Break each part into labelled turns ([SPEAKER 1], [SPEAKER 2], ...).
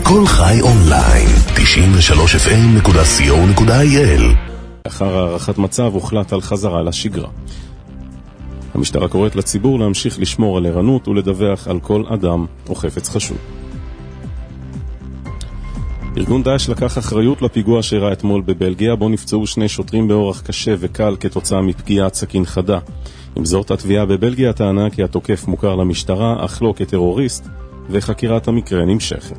[SPEAKER 1] כל חי אונליין, 93fm.co.il.
[SPEAKER 2] לאחר הערכת מצב הוחלט על חזרה לשגרה. המשטרה קוראת לציבור להמשיך לשמור על ערנות ולדווח על כל אדם או חפץ חשוד. ארגון דאעש לקח אחריות לפיגוע שאירע אתמול בבלגיה, בו נפצעו 2 שוטרים באורח קשה וקל כתוצאה מפגיעת סכין חדה. עם זאת, התביעה בבלגיה טענה כי התוקף מוכר למשטרה, אך לא כטרוריסט, וחקירת המקרה נמשכת.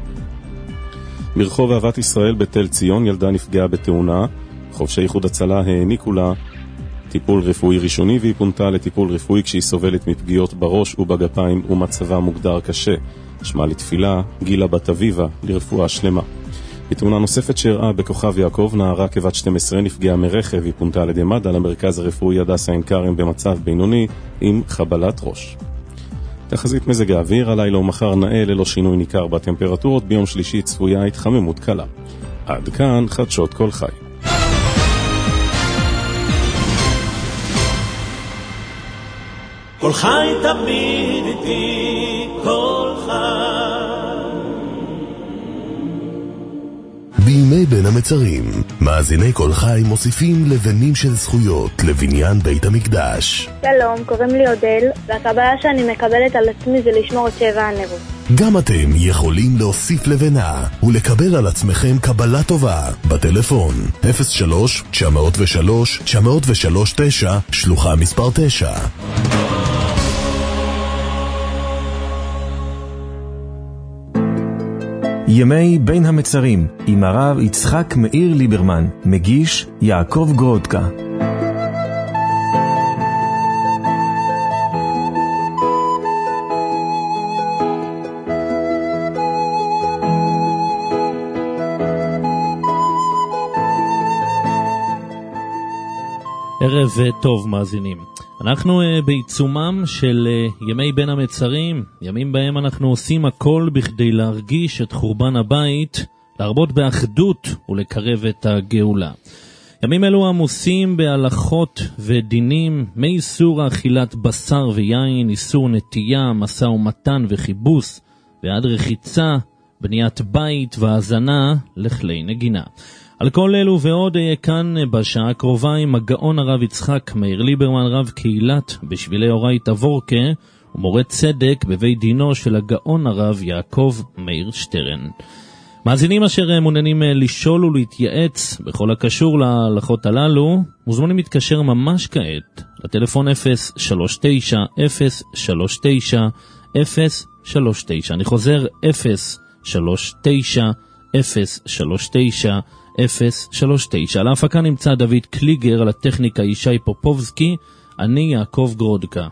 [SPEAKER 2] ברחוב אהבת ישראל בתל ציון ילדה נפגעה בתאונה. חובשי איחוד הצלה העניקו לה טיפול רפואי ראשוני, והיא פונתה לטיפול רפואי כשהיא סובלת מפגיעות בראש ובגפיים ומצבה מוגדר קשה. שמה לתפילה גילה בת אביבה לרפואה שלמה. בתאונה נוספת שאירעה בכוכב יעקב, נערה כבת 12 נפגעה מרכב, היא פונתה על ידי מד"א למרכז הרפואי הדסה עין כרם במצב בינוני עם חבלת ראש. תחזית מזג האוויר, הלילה ומחר נאה ללא שינוי ניכר בטמפרטורות, ביום שלישי צפויה התחממות קלה. עד כאן חדשות כל חי.
[SPEAKER 3] כל חי תמיד איתי, כל חי.
[SPEAKER 1] בימי בין המצרים, מאזיני כל חי מוסיפים לבנים של זכויות לבניין בית המקדש.
[SPEAKER 4] שלום, קוראים לי אודל, והקבלה שאני מקבלת על עצמי זה לשמור את 7 הנרות.
[SPEAKER 1] גם אתם יכולים להוסיף לבנה ולקבל על עצמכם קבלה טובה בטלפון 03-903-903-9, שלוחה מספר 9.
[SPEAKER 5] ימי בין המצרים עם הרב יצחק מאיר ליברמן, מגיש יעקב גרודקה.
[SPEAKER 6] ערב טוב מאזינים. אנחנו בעיצומם של ימי בין המצרים, ימים בהם אנחנו עושים הכל בכדי להרגיש את חורבן הבית, להרבות באחדות ולקרב את הגאולה. ימים אלו עמוסים בהלכות ודינים, מאיסור אכילת בשר ויין, איסור נטייה, משא ומתן וחיבוס, ועד רחיצה, בניית בית והזנה לכלי נגינה. על כל אלו ועוד כאן בשעה הקרובה עם הגאון הרב יצחק מאיר ליברמן, רב קהילת בשבילי אורייתא וורקה ומורה צדק בבית דינו של הגאון הרב יעקב מאיר שטרן. מאזינים אשר מעוניינים לשאול ולהתייעץ בכל הקשור להלכות הללו מוזמנים להתקשר ממש כעת לטלפון 039-039-039. אני חוזר 039-039-039. על ההפקה נמצא דוד קליגר, על הטכניקה ישי פופובסקי, אני יעקב גרודקה.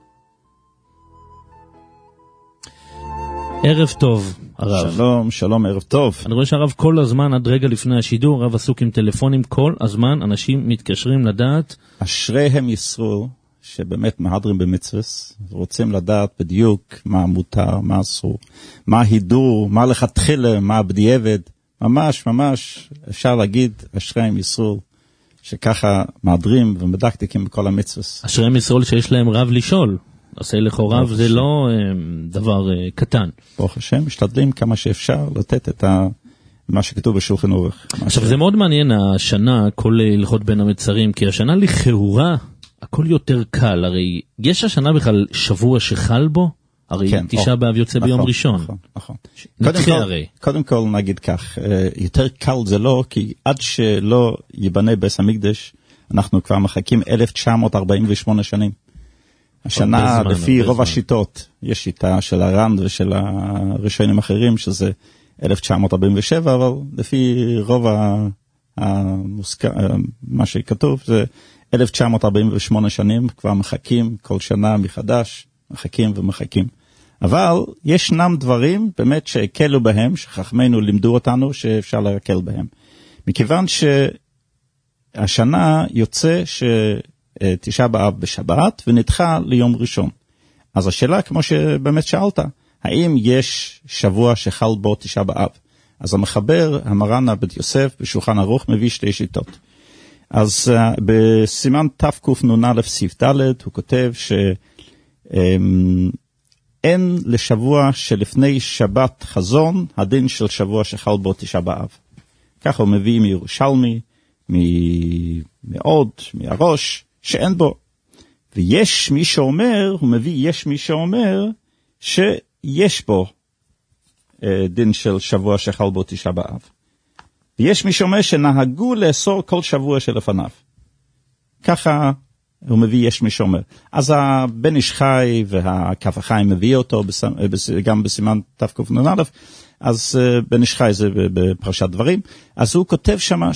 [SPEAKER 6] ערב טוב הרב.
[SPEAKER 7] שלום, שלום, ערב טוב.
[SPEAKER 6] אני רואה שהרב כל הזמן עד רגע לפני השידור, הרב עסוק עם טלפונים כל הזמן, אנשים מתקשרים לדעת.
[SPEAKER 7] אשריהם ישראל שבאמת מהדרים במצוות, רוצים לדעת בדיוק מה מותר, מה אסור, מה הידור, מה לכתחילה, מה בדיעבד. ממש אפשר להגיד אשריהם ישראל שככה מהדרים ומדקדקים בכל המצוות.
[SPEAKER 6] אשריהם ישראל שיש להם רב לשאול. עושה לך רב זה לא דבר קטן.
[SPEAKER 7] ברוך השם, משתדלים כמה שאפשר לתת את מה שכתוב בשולחן ערוך.
[SPEAKER 6] עכשיו זה מאוד מעניין השנה, כל הלכות בין המצרים, כי השנה לכאורה הכל יותר קל. הרי יש השנה בכלל שבוע שחל בו? הרי כן, תשעה באב יוצא ביום ראשון.
[SPEAKER 7] נכון.
[SPEAKER 6] קודם
[SPEAKER 7] כל נגיד כך, יותר קל זה לא, כי עד שלא ייבנה בית המקדש, אנחנו כבר מחכים 1948 שנים. השנה, לפי רוב השיטות, יש שיטה של הר"ן ושל הראשונים אחרים, שזה 1947, אבל לפי רוב מה שכתוב, זה 1948 שנים, כבר מחכים כל שנה מחדש, מחכים ומחכים. אבל ישנם דברים באמת שהקלו בהם, שחכמינו לימדו אותנו שאפשר להקל בהם. מכיוון שהשנה יוצא תשעה באב בשבת ונדחה ליום ראשון. אז השאלה, כמו שבאמת שאלת, האם יש שבוע שחל בו תשעה באב? אז המחבר, המרן עבד יוסף, בשולחן ערוך מביא שתי שיטות. אז בסימן תקנ"א סעיף ד' הוא כותב אין לשבוע שלפני שבת חזון, הדין של שבוע שחל בו תשעה באב. ככה הוא מביא מירושלמי, מעוד, מהראש, שאין בו. ויש מי שאומר, הוא מביא, יש מי שאומר, שיש בו דין של שבוע שחל בו תשעה באב. ויש מי שאומר שנהגו לאסור כל שבוע שלפניו. ככה הוא מביא, יש מי שאומר. אז הבן איש חי והכף החיים מביא אותו, גם בסימן תקנ"א, אז בן איש חי זה בפרשת דברים, אז הוא כותב שמה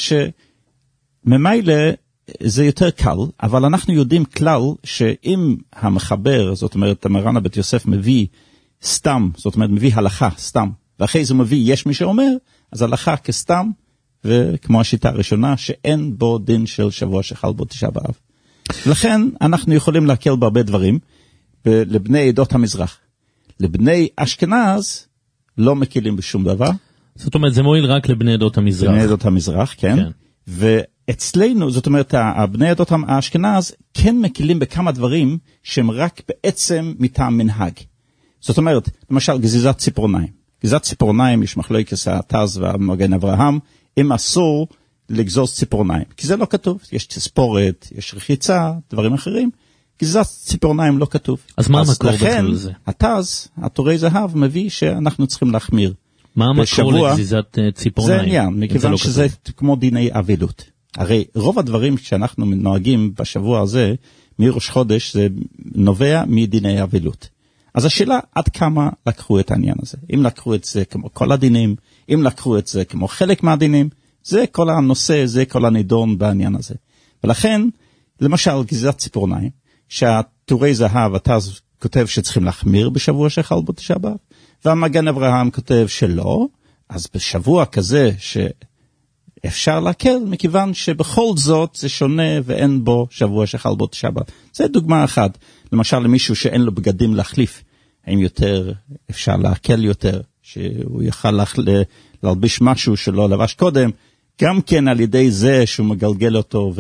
[SPEAKER 7] שממילא זה יותר קל, אבל אנחנו יודעים כלל שאם המחבר, זאת אומרת המרן הבית יוסף מביא סתם, זאת אומרת מביא הלכה סתם, ואחרי זה מביא יש מי שאומר, אז הלכה כסתם, וכמו השיטה הראשונה, שאין בו דין של שבוע שחל בו תשעה באב. לכן אנחנו יכולים להקל בהרבה דברים, לבני עדות המזרח. לבני אשכנז לא מקילים בשום דבר.
[SPEAKER 6] זאת אומרת, זה מועיל רק לבני עדות המזרח.
[SPEAKER 7] לבני עדות המזרח, כן. ואצלנו, זאת אומרת, הבני עדות האשכנז כן מקילים בכמה דברים שהם רק בעצם מטעם מנהג. זאת אומרת, למשל, גזיזת ציפורניים. גזיזת ציפורניים, יש מחלוקת התז והמגן אברהם, הם אסור לגזוז ציפורניים. כי זה לא כתוב. יש תספורת, יש רחיצה, דברים אחרים. גזיזת ציפורניים לא כתוב.
[SPEAKER 6] אז מה המקור בכלל זה?
[SPEAKER 7] התז, התורי זהב, מביא שאנחנו צריכים להחמיר.
[SPEAKER 6] מה המקור לגזיזת ציפורניים?
[SPEAKER 7] זה עניין, מכיוון שזה כמו דיני אבילות. הרי רוב הדברים שאנחנו נוהגים בשבוע הזה, מראש חודש, זה נובע מדיני אבילות. אז השאלה עד כמה לקחו את העניין הזה. אם לקחו את זה כמו כל הדינים, אם לקחו את זה כמו חלק מהדינים, זה כל הנושא, זה כל הנידון בעניין הזה. ולכן, למשל, גזיזת ציפורניים, שהתורי זהב, התז כותב שצריכים להחמיר בשבוע שחל בו תשעה באב, והמגן אברהם כותב שלא, אז בשבוע כזה שאפשר להקל, מכיוון שבכל זאת זה שונה ואין בו שבוע שחל בו תשעה באב. זה דוגמה אחת, למשל למישהו שאין לו בגדים להחליף, האם יותר אפשר להקל יותר, שהוא יוכל להלביש משהו שלא לבש קודם, גם כן על ידי זה שהוא מגלגל אותו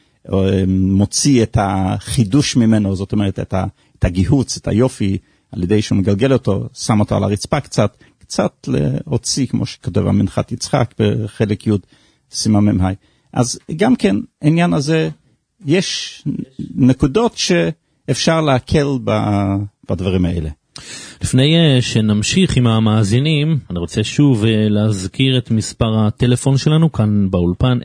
[SPEAKER 7] ומוציא את החידוש ממנו, זאת אומרת את הגיהוץ, את היופי, על ידי שהוא מגלגל אותו, שם אותו על הרצפה קצת להוציא, כמו שכתוב המנחת יצחק בחלק י' סימן ממ"ה. אז גם כן, העניין הזה, יש נקודות שאפשר להקל בדברים האלה.
[SPEAKER 6] לפני שנמשיך עם המאזינים, אני רוצה שוב להזכיר את מספר הטלפון שלנו כאן באולפן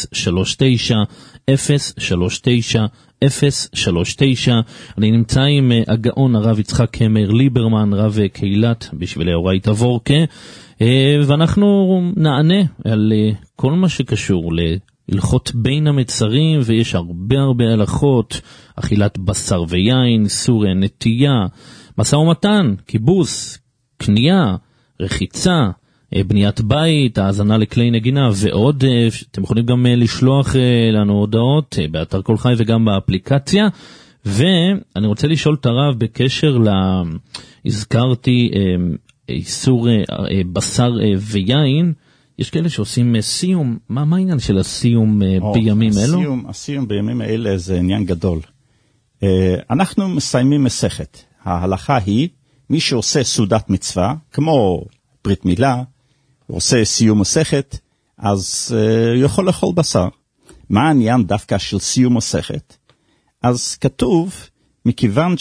[SPEAKER 6] 039. אני נמצא עם הגאון הרב יצחק מאיר ליברמן, רב קהילת בשבילי אורייתא וורקה, ואנחנו נענה על כל מה שקשור להלכות בין המצרים, ויש הרבה הלכות, אכילת בשר ויין, איסור נטייה, משא ומתן, קיבוס, קנייה, רחיצה, בניית בית, האזנה לכלי נגינה ועוד. אתם יכולים גם לשלוח לנו הודעות באתר כל חי וגם באפליקציה. ואני רוצה לשאול את הרב בקשר הזכרתי איסור בשר ויין, יש כאלה שעושים סיום, מה העניין של הסיום בימים אלו?
[SPEAKER 7] הסיום בימים האלה זה עניין גדול. אנחנו מסיימים מסכת. ההלכה היא, מי שעושה סעודת מצווה, כמו ברית מילה, עושה סיום מסכת, אז יכול לאכול בשר. מה העניין דווקא של סיום מסכת? אז כתוב, מכיוון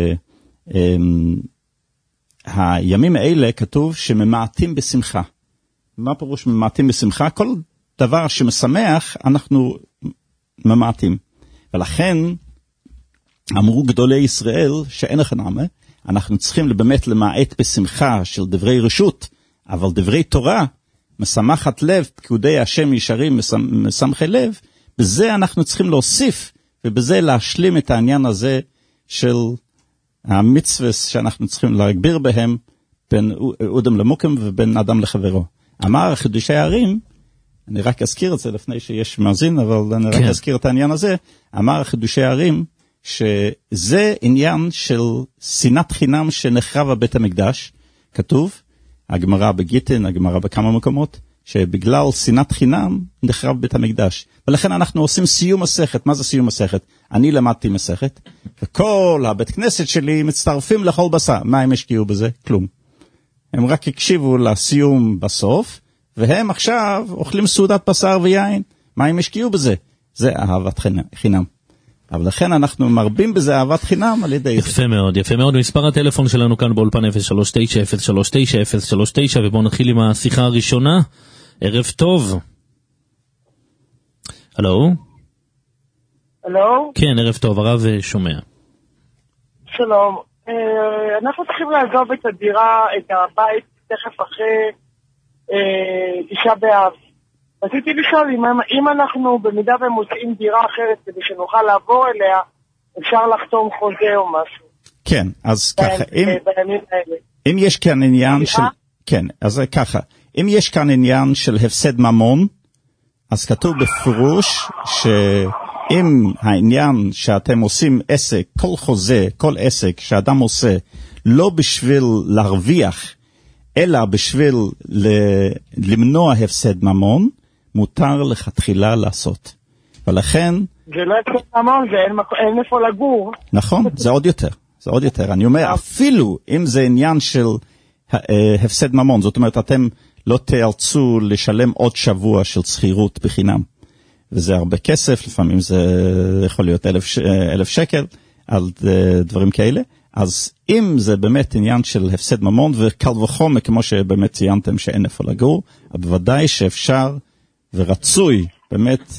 [SPEAKER 7] שהימים האלה כתוב שממעטים בשמחה. מה פירוש ממעטים בשמחה? כל דבר שמשמח אנחנו ממעטים. ולכן אמרו גדולי ישראל שאין לך נעמה, אנחנו צריכים באמת למעט בשמחה של דברי רשות, אבל דברי תורה, משמחת לב, פקודי השם ישרים, משמחי לב, בזה אנחנו צריכים להוסיף, ובזה להשלים את העניין הזה של המצווה שאנחנו צריכים להגביר בהם, בין אודם למוקם ובין אדם לחברו. אמר חידושי הערים, אני רק אזכיר את זה לפני שיש מאזין, אבל אני רק אזכיר את העניין הזה, אמר חידושי הערים, שזה עניין של שנאת חינם שנחרב בבית המקדש, כתוב, הגמרא בגיטין, הגמרא בכמה מקומות, שבגלל שנאת חינם נחרב בית המקדש. ולכן אנחנו עושים סיום מסכת. מה זה סיום מסכת? אני למדתי מסכת, וכל הבית כנסת שלי מצטרפים לכל בשר. מה הם השקיעו בזה? כלום. הם רק הקשיבו לסיום בסוף, והם עכשיו אוכלים סעודת בשר ויין. מה הם השקיעו בזה? זה אהבת חינם. אבל לכן אנחנו מרבים בזה אהבת חינם על ידי זה.
[SPEAKER 6] יפה מאוד, יפה מאוד. מספר הטלפון שלנו כאן באולפן 039-039-039, ובואו נתחיל עם השיחה הראשונה. ערב טוב. הלו?
[SPEAKER 8] הלו?
[SPEAKER 6] כן, ערב טוב, הרב שומע.
[SPEAKER 8] שלום. אנחנו צריכים לעזוב את הדירה, את הבית, תכף אחרי תשעה באב. רציתי לשאול אם אנחנו במידה ומוצאים דירה אחרת כדי שנוכל לעבור אליה, אפשר לחתום חוזה או משהו.
[SPEAKER 7] כן, אז ככה, אם יש כאן עניין של... כן, אז ככה, אם יש כאן עניין של הפסד ממון, אז כתוב בפירוש שאם העניין שאתם עושים עסק, כל חוזה, כל עסק שאדם עושה, לא בשביל להרוויח, אלא בשביל למנוע הפסד ממון, מותר לכתחילה לעשות. ולכן...
[SPEAKER 8] זה לא הפסד ממון, אין איפה לגור.
[SPEAKER 7] נכון, זה עוד יותר. זה עוד יותר. אני אומר, אפילו אם זה עניין של הפסד ממון, זאת אומרת, אתם לא תאלצו לשלם עוד שבוע של שכירות בחינם. וזה הרבה כסף, לפעמים זה יכול להיות 1,000 שקל על דברים כאלה. אז אם זה באמת עניין של הפסד ממון, וקל וחומר, כמו שבאמת ציינתם שאין איפה לגור, בוודאי שאפשר ורצוי באמת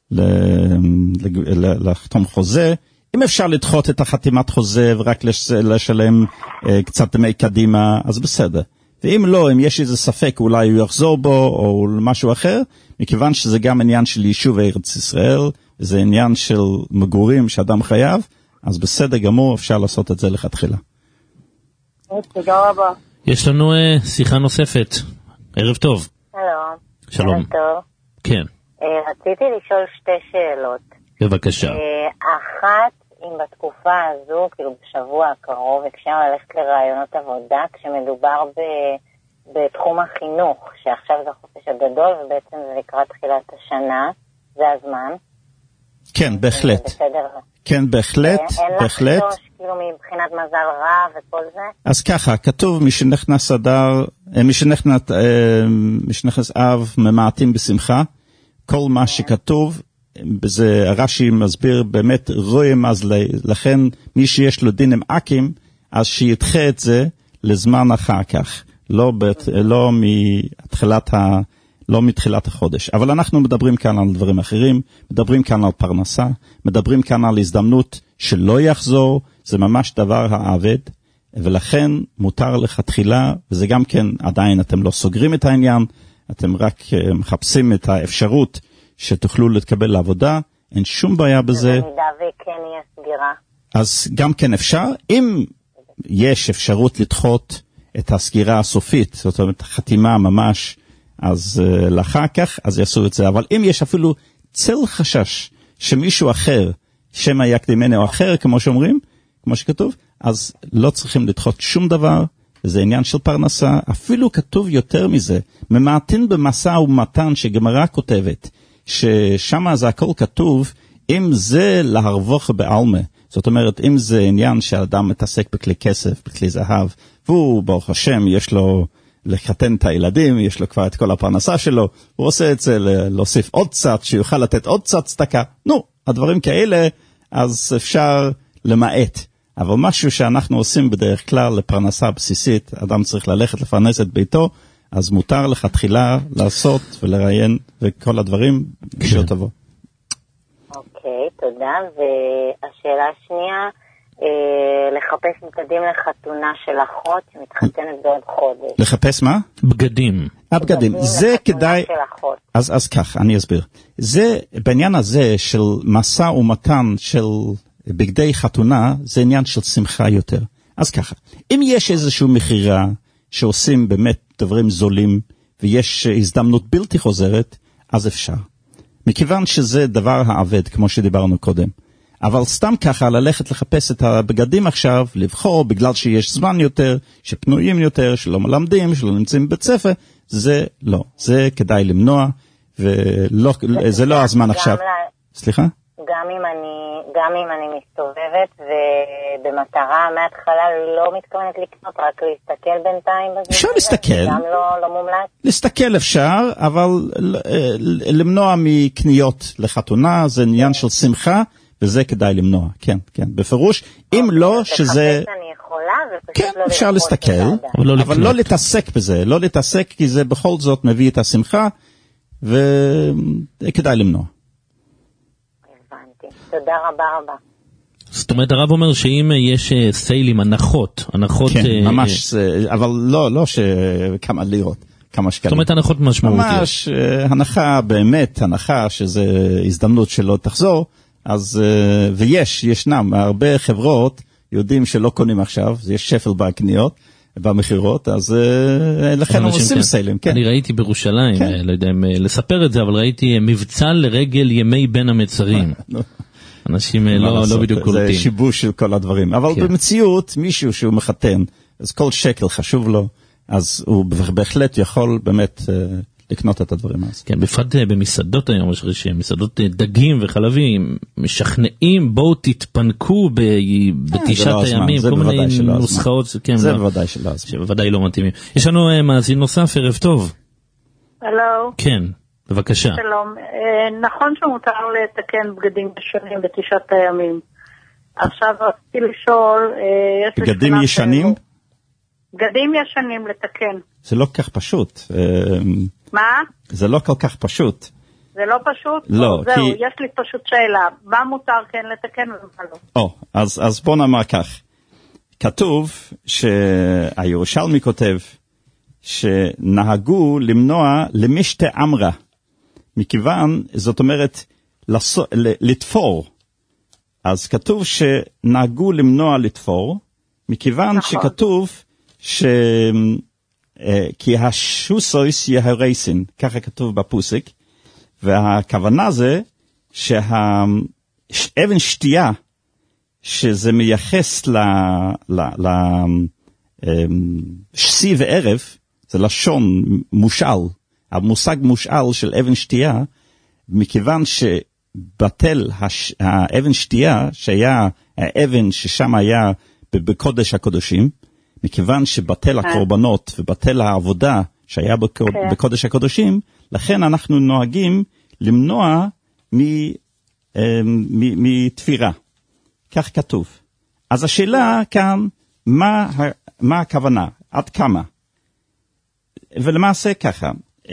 [SPEAKER 7] לחתום חוזה. אם אפשר לדחות את החתימת חוזה ורק לשלם קצת דמי קדימה, אז בסדר. ואם לא, אם יש איזה ספק, אולי הוא יחזור בו או משהו אחר, מכיוון שזה גם עניין של יישוב ארץ ישראל, זה עניין של מגורים שאדם חייב, אז בסדר גמור, אפשר לעשות את זה לכתחילה.
[SPEAKER 8] תודה רבה.
[SPEAKER 6] יש לנו שיחה נוספת. ערב טוב. שלום.
[SPEAKER 9] ערב טוב.
[SPEAKER 6] כן.
[SPEAKER 9] רציתי לשאול שתי שאלות.
[SPEAKER 6] בבקשה.
[SPEAKER 9] אחת, אם בתקופה הזו, כאילו בשבוע הקרוב, אפשר ללכת לרעיונות עבודה, כשמדובר בתחום החינוך, שעכשיו זה החופש הגדול, ובעצם זה לקראת תחילת השנה, זה הזמן.
[SPEAKER 7] כן, בהחלט.
[SPEAKER 9] בסדר.
[SPEAKER 7] כן, בהחלט, בהחלט.
[SPEAKER 9] אין לחשוש, כאילו מבחינת מזל רע וכל זה? אז
[SPEAKER 7] ככה, כתוב, משנכנס אדר, משנכנס אב, ממעטים בשמחה. כל מה שכתוב, בזה הרש"י מסביר באמת רואים, אז לכן מי שיש לו דין עם עקים, אז שידחה את זה לזמן אחר כך, לא מתחילת החודש. אבל אנחנו מדברים כאן על דברים אחרים, מדברים כאן על פרנסה, מדברים כאן על הזדמנות שלא יחזור, זה ממש דבר העבד, ולכן מותר לכתחילה, וזה גם כן עדיין אתם לא סוגרים את העניין, אתם רק מחפשים את האפשרות שתוכלו להתקבל לעבודה, אין שום בעיה בזה.
[SPEAKER 9] במידה וכן יהיה סגירה.
[SPEAKER 7] אז גם כן אפשר, אם יש אפשרות לדחות את הסגירה הסופית, זאת אומרת חתימה ממש, אז לאחר כך, אז יעשו את זה. אבל אם יש אפילו צל חשש שמישהו אחר, שמא יקדימני או אחר, כמו שאומרים, כמו שכתוב, אז לא צריכים לדחות שום דבר, זה עניין של פרנסה. אפילו כתוב יותר מזה, ממעטין במשא ומתן שגמרא כותבת, ששם זה הכל כתוב, אם זה להרווח בעלמה, זאת אומרת, אם זה עניין שהאדם מתעסק בכלי כסף, בכלי זהב, והוא ברוך השם יש לו לחתן את הילדים, יש לו כבר את כל הפרנסה שלו, הוא עושה את זה להוסיף עוד קצת, שיוכל לתת עוד קצת צדקה. הדברים כאלה, אז אפשר למעט. אבל משהו שאנחנו עושים בדרך כלל לפרנסה בסיסית, אדם צריך ללכת לפרנס את ביתו, אז מותר לכתחילה לעשות ולראיין וכל הדברים בשביל תבוא.
[SPEAKER 9] אוקיי, תודה. והשאלה השנייה, לחפש בגדים לחתונה של אחות שמתחתנת בעוד חודש.
[SPEAKER 7] לחפש מה?
[SPEAKER 6] בגדים.
[SPEAKER 7] בגדים. זה כדאי... אז כך, אני אסביר. זה, בעניין הזה של משא ומתן של בגדי חתונה, זה עניין של שמחה יותר. אז ככה, אם יש איזשהו מחירה שעושים באמת דברים זולים, ויש הזדמנות בלתי חוזרת, אז אפשר. מכיוון שזה דבר העבד, כמו שדיברנו קודם. אבל סתם ככה, ללכת לחפש את הבגדים עכשיו, לבחור בגלל שיש זמן יותר, שפנויים יותר, שלא מלמדים, שלא נמצאים בבית ספר, זה לא, זה כדאי למנוע, וזה לא הזמן עכשיו. סליחה?
[SPEAKER 9] גם אם אני מסתובבת ובמטרה מההתחלה לא מתכוונת לקנות, רק להסתכל בינתיים בזה.
[SPEAKER 7] אפשר להסתכל.
[SPEAKER 9] גם לא מומלץ.
[SPEAKER 7] להסתכל אפשר, אבל למנוע מקניות לחתונה, זה עניין של שמחה, וזה כדאי למנוע, כן, כן, בפירוש. אם לא, שזה... כן, אפשר להסתכל, אבל לא להתעסק בזה, לא להתעסק, כי זה בכל זאת מביא את השמחה, וכדאי למנוע.
[SPEAKER 9] תודה רבה.
[SPEAKER 6] זאת אומרת, הרב אומר שאם יש סיילים, הנחות...
[SPEAKER 7] כן, ממש, אבל לא שכמה לירות, כמה שקלים.
[SPEAKER 6] זאת אומרת, הנחות משמעותיות.
[SPEAKER 7] ממש, הנחה, באמת, הנחה שזה הזדמנות שלא תחזור, אז, ישנם הרבה חברות, יודעים שלא קונים עכשיו, יש שפל בקניות, במחירות, אז לכן הם עושים סיילים, כן.
[SPEAKER 6] אני ראיתי בירושלים, לא יודע אם לספר את זה, אבל ראיתי מבצע לרגל ימי בין המצרים. אנשים לא בדיוק קולטים.
[SPEAKER 7] זה שיבוש של כל הדברים. אבל במציאות, מישהו שהוא מחתן, אז כל שקל חשוב לו, אז הוא בהחלט יכול באמת לקנות את הדברים האלה.
[SPEAKER 6] כן, בפרט במסעדות היום, יש מסעדות דגים וחלבים, משכנעים, בואו תתפנקו בתשעת הימים, כל מיני נוסחאות.
[SPEAKER 7] זה בוודאי שלא.
[SPEAKER 6] שבוודאי לא מתאימים. יש לנו מאזין נוסף, ערב טוב.
[SPEAKER 10] הלו.
[SPEAKER 6] כן. בבקשה.
[SPEAKER 10] שלום. נכון שמותר לתקן בגדים ישנים בתשעת הימים. עכשיו רציתי לשאול...
[SPEAKER 7] בגדים ישנים?
[SPEAKER 10] בגדים ישנים לתקן.
[SPEAKER 7] זה לא כל כך פשוט.
[SPEAKER 10] מה?
[SPEAKER 7] זה לא כל כך פשוט.
[SPEAKER 10] זה לא פשוט?
[SPEAKER 7] לא.
[SPEAKER 10] זהו, יש לי פשוט שאלה. מה מותר כן לתקן ומה לא?
[SPEAKER 7] אז בוא נאמר כך. כתוב שהירושלמי כותב שנהגו למנוע למשתה אמרה. מכיוון, זאת אומרת, לתפור. אז כתוב שנהגו למנוע לתפור, מכיוון נכון. שכתוב כי השוסויס יהרסין, ככה כתוב בפוסק, והכוונה זה שהאבן שתייה, שזה מייחס לשיא וערב, זה לשון מושאל, המושג מושאל של אבן שתייה, מכיוון שבטל האבן שתייה, שהיה האבן ששם היה בקודש הקודשים, מכיוון שבטל הקורבנות ובטל העבודה שהיה בקודש הקודשים, לכן אנחנו נוהגים למנוע מתפירה. כך כתוב. אז השאלה כאן, מה הכוונה? עד כמה? ולמעשה ככה,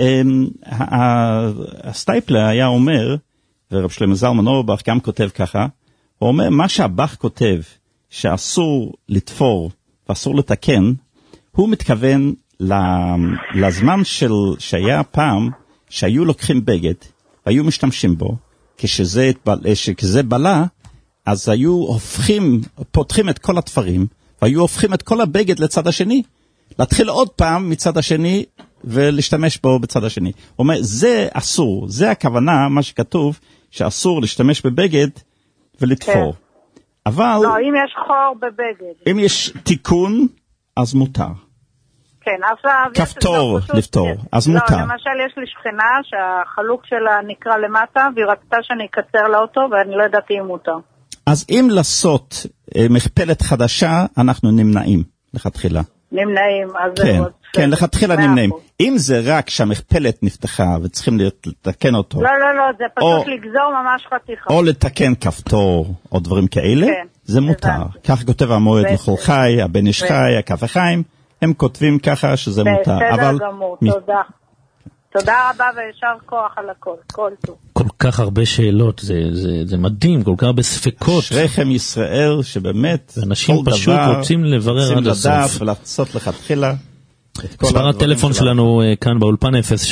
[SPEAKER 7] הסטייפלר היה אומר, ורב שלמה זלמן אורבך גם כותב ככה, הוא אומר, מה שהבח כותב, שאסור לתפור ואסור לתקן, הוא מתכוון לזמן שהיה פעם, שהיו לוקחים בגד, והיו משתמשים בו, כשזה בלה, אז היו פותחים את כל התפרים, והיו הופכים את כל הבגד לצד השני, להתחיל עוד פעם מצד השני, ולהשתמש בו בצד השני. הוא אומר, זה אסור, זה הכוונה, מה שכתוב, שאסור להשתמש בבגד ולתפור.
[SPEAKER 10] כן.
[SPEAKER 7] אבל...
[SPEAKER 10] לא, אם יש חור בבגד.
[SPEAKER 7] אם יש תיקון, אז מותר.
[SPEAKER 10] כן, עכשיו...
[SPEAKER 7] כפתור לפתור, אז מותר.
[SPEAKER 10] לא, למשל יש לי שכנה שהחלוק שלה נקרא למטה, והיא רצתה שאני אקצר לה אותו, ואני לא ידעתי אם מותר.
[SPEAKER 7] אז אם לעשות מכפלת חדשה, אנחנו נמנעים לכתחילה.
[SPEAKER 10] נמנעים, אז
[SPEAKER 7] כן, כן, לכתחילה נמנעים. אם זה רק שהמכפלת נפתחה וצריכים לתקן אותו.
[SPEAKER 10] לא, זה פשוט לגזור ממש חתיכה.
[SPEAKER 7] או לתקן כפתור או דברים כאלה, זה מותר. כך כותב המועד לכל חי, הבן איש חי, הכף החיים, הם כותבים ככה שזה מותר.
[SPEAKER 10] בסדר גמור, תודה. תודה רבה וישר כוח על הכל, כל טוב.
[SPEAKER 6] כל כך הרבה שאלות, זה מדהים, כל כך הרבה ספקות.
[SPEAKER 7] אשריכם ישראל, שבאמת
[SPEAKER 6] אנשים פשוט רוצים לברר עד הסוף.
[SPEAKER 7] רוצים לדעת ולעשות לכתחילה.
[SPEAKER 6] מספר הטלפון שלנו כאן באולפן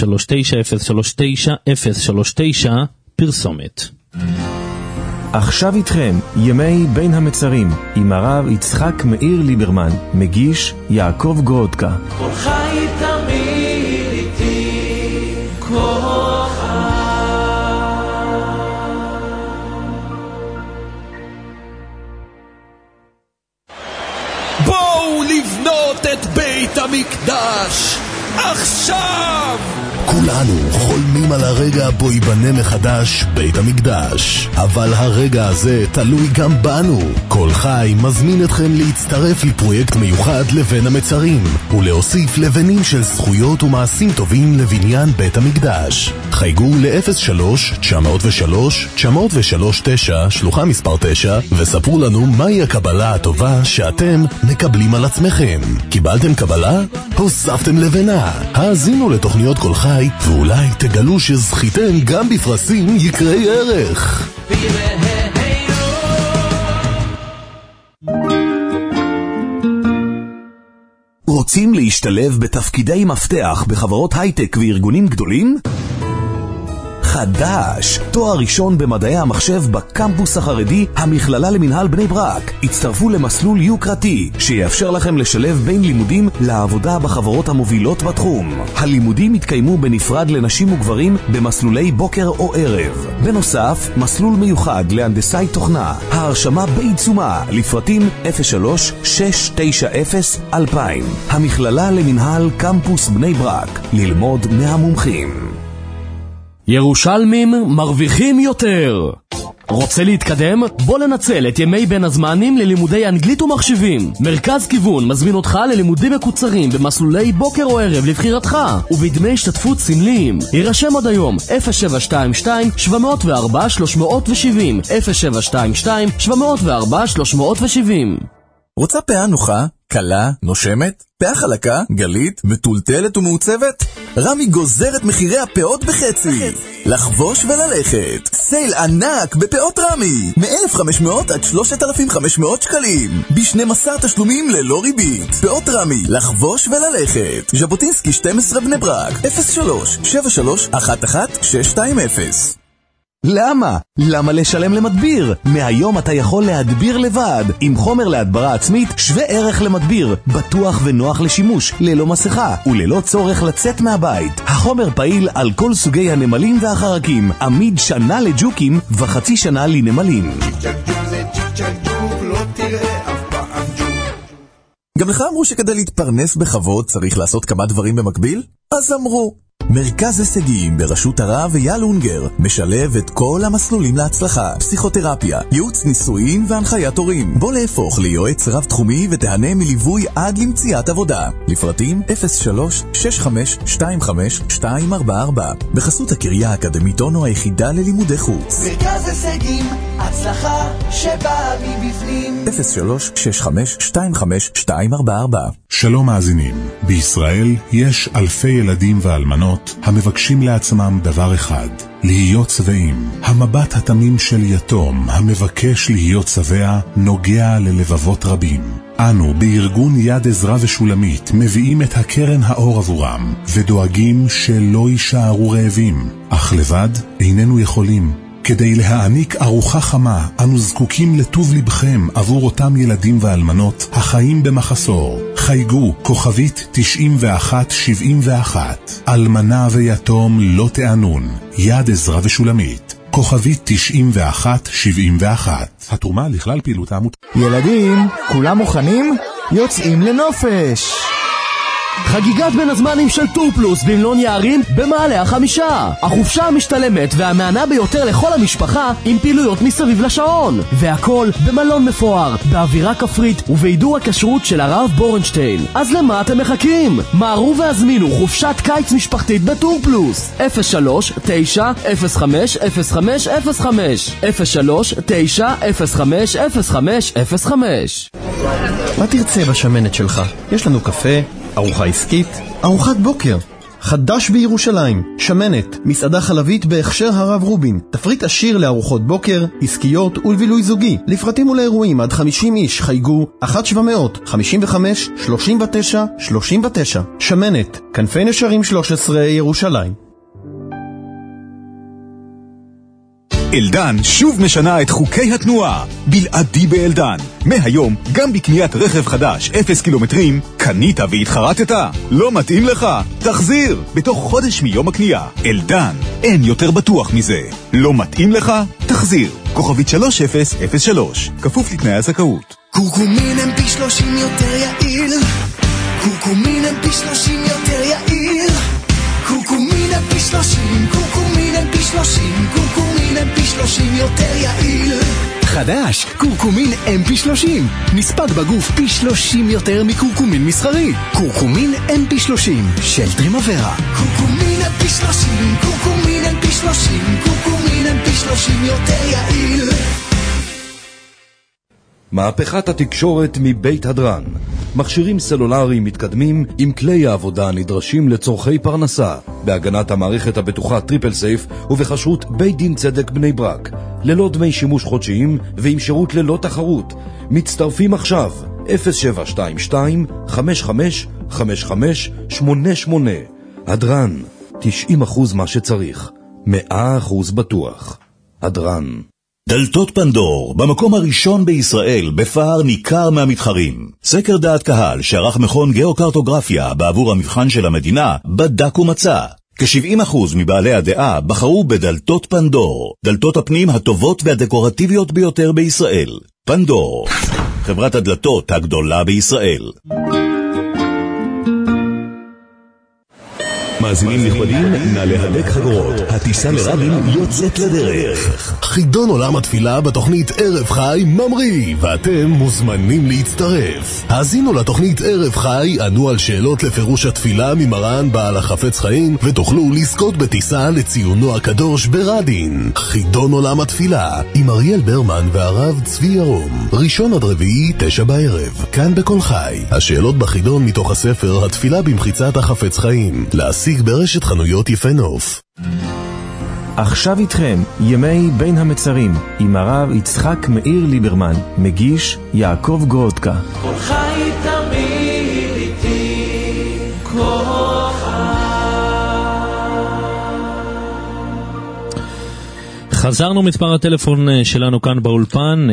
[SPEAKER 6] 039-039-039, פרסומת.
[SPEAKER 5] עכשיו איתכם, ימי בין המצרים, עם הרב יצחק מאיר ליברמן, מגיש יעקב גרודקה.
[SPEAKER 3] כל חי תמיד איתי, כל
[SPEAKER 11] בואו לבנות את בית המקדש עכשיו!
[SPEAKER 1] כולנו חולמים על הרגע בו ייבנה מחדש בית המקדש. אבל הרגע הזה תלוי גם בנו. כל חי מזמין אתכם להצטרף לפרויקט מיוחד לבן המצרים, ולהוסיף לבנים של זכויות ומעשים טובים לבניין בית המקדש. חייגו ל-03-903-903-9, שלוחה מספר 9, וספרו לנו מהי הקבלה הטובה שאתם מקבלים על עצמכם. קיבלתם קבלה? הוספתם לבנה. האזינו לתוכניות כל חי, ואולי תגלו שזכיתם גם בפרסים יקרי ערך.
[SPEAKER 5] רוצים להשתלב בתפקידי מפתח בחברות הייטק וארגונים גדולים? חדש, תואר ראשון במדעי המחשב בקמפוס החרדי, המכללה למנהל בני ברק. הצטרפו למסלול יוקרתי שיאפשר לכם לשלב בין לימודים לעבודה בחברות המובילות בתחום. הלימודים יתקיימו בנפרד לנשים וגברים במסלולי בוקר או ערב. בנוסף, מסלול מיוחד להנדסאי תוכנה. ההרשמה בעיצומה, לפרטים 03-690-2000. המכללה למנהל קמפוס בני ברק, ללמוד מהמומחים.
[SPEAKER 11] ירושלמים מרוויחים יותר. רוצה להתקדם? בוא לנצל את ימי בין הזמנים ללימודי אנגלית ומחשבים. מרכז כיוון מזמין אותך ללימודים מקוצרים במסלולי בוקר או ערב לבחירתך, ובדמי השתתפות סמליים. יירשם עד היום 0722-704-370, 0722-704-370.
[SPEAKER 12] רוצה פאה נוחה, קלה, נושמת? פאה חלקה, גלית, מטולטלת ומעוצבת? רמי גוזרת מחירי הפאות בחצי. לחבוש וללכת. סייל ענק בפאות רמי. מ-1,500 עד 3,500 שקלים. ב-12 תשלומים ללא ריבית. פאות רמי, לחבוש וללכת. ז'בוטינסקי 12 בני ברק. 03-7311-620.
[SPEAKER 5] למה לשלם למדביר? מהיום אתה יכול להדביר לבד, עם חומר להדברה עצמית שווה ערך למדביר, בטוח ונוח לשימוש, ללא מסכה וללא צורך לצאת מהבית. החומר פעיל על כל סוגי הנמלים והחרקים, עמיד שנה לג'וקים וחצי שנה לנמלים.
[SPEAKER 12] גם לך אמרו שכדי להתפרנס בכבוד צריך לעשות כמה דברים במקביל? אז אמרו. מרכז הישגים בראשות הרב אייל אונגר משלב את כל המסלולים להצלחה: פסיכותרפיה, ייעוץ נישואין והנחיית הורים. בוא להפוך ליועץ רב תחומי ותהנה מליווי עד למציאת עבודה. לפרטים 03-6525-244, בחסות הקריה האקדמית אונו, היחידה ללימודי חוץ.
[SPEAKER 3] מרכז הישגים, הצלחה שבאה מבפנים.
[SPEAKER 12] 03-6525-244.
[SPEAKER 13] שלום מאזינים, בישראל יש אלפי ילדים ואלמנות המבקשים לעצמם דבר אחד: להיות שבעים. המבט התמים של יתום המבקש להיות שבע נוגע ללבבות רבים. אנו בארגון יד עזרא ושולמית מביאים את הקרן האור עבורם ודואגים שלא יישארו רעבים, אך לבד איננו יכולים. כדי להעניק ארוחה חמה, אנו זקוקים לטוב לבכם עבור אותם ילדים ואלמנות החיים במחסור. חייגו כוכבית 9171. אלמנה ויתום לא תענון. יד עזרא ושולמית. כוכבית 9171. התרומה לכלל פעילות העמותה.
[SPEAKER 14] ילדים, כולם מוכנים? יוצאים לנופש.
[SPEAKER 11] חגיגת בין הזמנים של טור פלוס במלון יערים במעלה החמישה. החופשה המשתלמת והמענה ביותר לכל המשפחה, עם פעילויות מסביב לשעון, והכל במלון מפואר, באווירה כפרית ובעידור הכשרות של הרב בורנשטיין. אז למה אתם מחכים? מהרו והזמינו חופשת קיץ משפחתית בטור פלוס. 03-905-0505 03-905-0505.
[SPEAKER 14] מה תרצה בשמנת שלך? יש לנו קפה, ארוחה עסקית, ארוחת בוקר. חדש בירושלים, שמנת, מסעדה חלבית בהכשר הרב רובין. תפריט עשיר לארוחות בוקר, עסקיות ולבילוי זוגי. לפרטים ולאירועים עד 50 איש חייגו 1-700-55-39-39. שמנת, כנפי נשרים 13, ירושלים.
[SPEAKER 15] אלדן שוב משנה את חוקי התנועה. בלעדי באלדן. מהיום, גם בקניית רכב חדש 0 קילומטרים, קנית והתחרטת? לא מתאים לך? תחזיר בתוך חודש מיום הקנייה. אלדן, אין יותר בטוח מזה. לא מתאים לך? תחזיר. כוכבית 3003, כפוף לתנאי הזכאות.
[SPEAKER 3] קורקומין הם פי 30 יותר יעיל. קורקומין הם פי 30 יותר יעיל. קורקומין הם פי
[SPEAKER 1] חדש, קורקומין MP30. נספק בגוף פי 30 יותר מקורקומין מסחרי. קורקומין MP30 של טרימוורה.
[SPEAKER 3] קורקומין MP30, קורקומין MP30, קורקומין MP30 יותר יעיל.
[SPEAKER 16] מהפכת התקשורת מבית הדרן. מכשירים סלולריים מתקדמים עם כלי העבודה הנדרשים לצורכי פרנסה, בהגנת המערכת הבטוחה טריפל סייף ובחשרות בית דין צדק בני ברק, ללא דמי שימוש חודשיים ועם שירות ללא תחרות. מצטרפים עכשיו 0722-55-55-88. הדרן, 90% מה שצריך, 100% בטוח. הדרן.
[SPEAKER 17] דלתות פנדור, במקום הראשון בישראל, בפער ניכר מהמתחרים. סקר דעת קהל שערך מכון גיאוקרטוגרפיה בעבור המבחן של המדינה, בדק ומצא. כ-70% מבעלי הדעה בחרו בדלתות פנדור, דלתות הפנים הטובות והדקורטיביות ביותר בישראל. פנדור, חברת הדלתות הגדולה בישראל. מאזינים נכבדים, נא להדק חגורות, הטיסה לרבין יוצאת לדרך.
[SPEAKER 1] חידון עולם התפילה בתוכנית ערב חי ממריא, ואתם מוזמנים להצטרף. האזינו לתוכנית ערב חי, ענו על שאלות לפירוש התפילה ממרן בעל החפץ חיים, ותוכלו לזכות בטיסה לציונו הקדוש ברדין. חידון עולם התפילה עם אריאל ברמן והרב צבי ירום, ראשון עד רביעי 9 בערב, כאן בכל חי. השאלות בחידון מתוך הספר התפילה במחיצת החפץ חיים, להשיג ברשת חנויות יפה נוף.
[SPEAKER 18] עכשיו איתכם ימי בין המצרים עם הרב יצחק מאיר ליברמן, מגיש יעקב גרודקה.
[SPEAKER 3] כל חי תמיד איתי, כל
[SPEAKER 6] חזרנו. מספר הטלפון שלנו כאן באולפן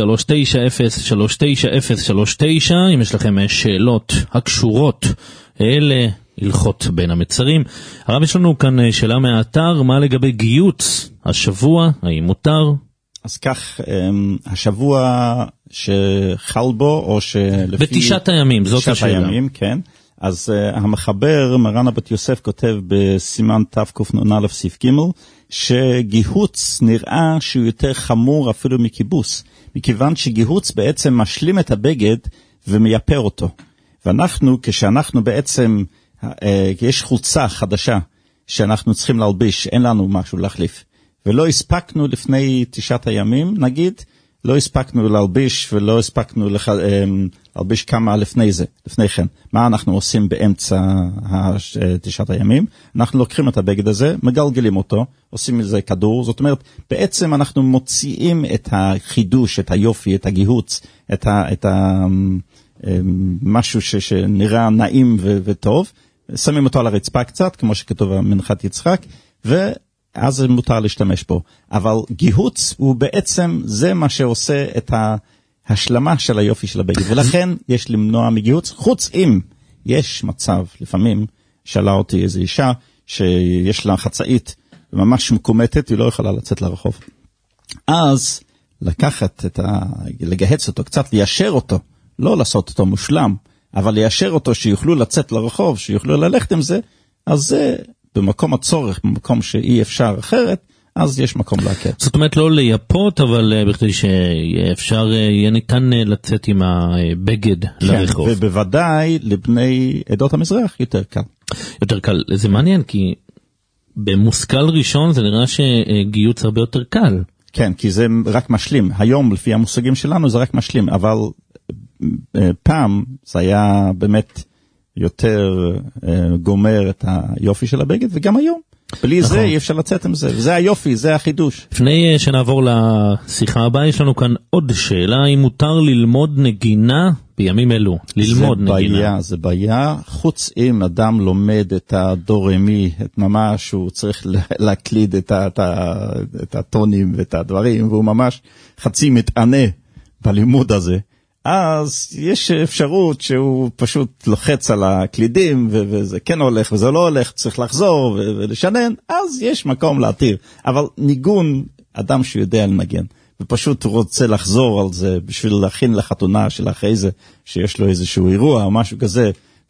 [SPEAKER 6] 039-039-039. אם יש לכם שאלות הקשורות אלה הלכות בין המצרים. הרב, יש לנו כאן שאלה מהאתר, מה לגבי גיוץ השבוע, האם מותר?
[SPEAKER 7] אז כך, השבוע שחל בו, או שלפי...
[SPEAKER 6] בתשעת הימים, זאת השאלה.
[SPEAKER 7] בתשעת הימים, כן. אז המחבר, מרן הבת יוסף, כותב בסימן תקנ"א סעיף ג' שגיהוץ נראה שהוא יותר חמור אפילו מכיבוס, מכיוון שגיהוץ בעצם משלים את הבגד ומייפר אותו. ואנחנו, כשאנחנו בעצם, יש חולצה חדשה שאנחנו צריכים להלביש, אין לנו משהו להחליף, ולא הספקנו לפני 9 הימים, נגיד, לא הספקנו להלביש ולא הספקנו להלביש כמה לפני כן. מה אנחנו עושים באמצע 9 הימים? אנחנו לוקחים את הבגד הזה, מגלגלים אותו, עושים מזה כדור, זאת אומרת, בעצם אנחנו מוציאים את החידוש, את היופי, את הגיהוץ, את משהו שנראה נעים וטוב, שמים אותו על הרצפה קצת, כמו שכתוב במנחת יצחק, ואז מותר להשתמש בו. אבל גיהוץ הוא בעצם זה מה שעושה את ההשלמה של היופי של הבגד, ולכן יש למנוע מגיהוץ, חוץ אם יש מצב, לפעמים שאלה אותי איזו אישה, שיש לה חצאית ממש מקומטת, היא לא יכולה לצאת לרחוב. אז לקחת לגהץ אותו קצת, ליישר אותו, לא לעשות אותו מושלם, אבל ליישר אותו שיוכלו לצאת לרחוב, שיוכלו ללכת עם זה, אז זה במקום הצורך, במקום שאי אפשר אחרת, אז יש מקום להקל.
[SPEAKER 6] זאת אומרת לא לייפות, אבל בכדי שאפשר יהיה ניתן לצאת עם הבגד לרחוב.
[SPEAKER 7] כן, ובוודאי לבני עדות המזרח יותר קל.
[SPEAKER 6] יותר קל, זה מעניין, כי במושכל ראשון זה נראה שגיוץ הרבה יותר קל.
[SPEAKER 7] כן, כי זה רק משלים. היום, לפי המושגים שלנו, זה רק משלים, אבל פעם זה היה באמת יותר גומר את היופי של הבגד, וגם היום. בלי נכון. זה אי אפשר לצאת עם זה, וזה היופי, זה החידוש.
[SPEAKER 6] לפני שנעבור לשיחה הבאה, יש לנו כאן עוד שאלה, האם מותר ללמוד נגינה בימים אלו? ללמוד נגינה.
[SPEAKER 7] זה בעיה, חוץ אם אדם לומד את הדורמי, את ממש, הוא צריך להקליד את הטונים ואת הדברים, והוא ממש חצי מתענה בלימוד הזה. אז יש אפשרות שהוא פשוט לוחץ על הקלידים, וזה כן הולך וזה לא הולך, צריך לחזור ולשנן, אז יש מקום להתיר. אבל ניגון, אדם שיודע לנגן, ופשוט רוצה לחזור על זה, בשביל להכין לחתונה של אחרי זה, שיש לו איזשהו אירוע או משהו כזה,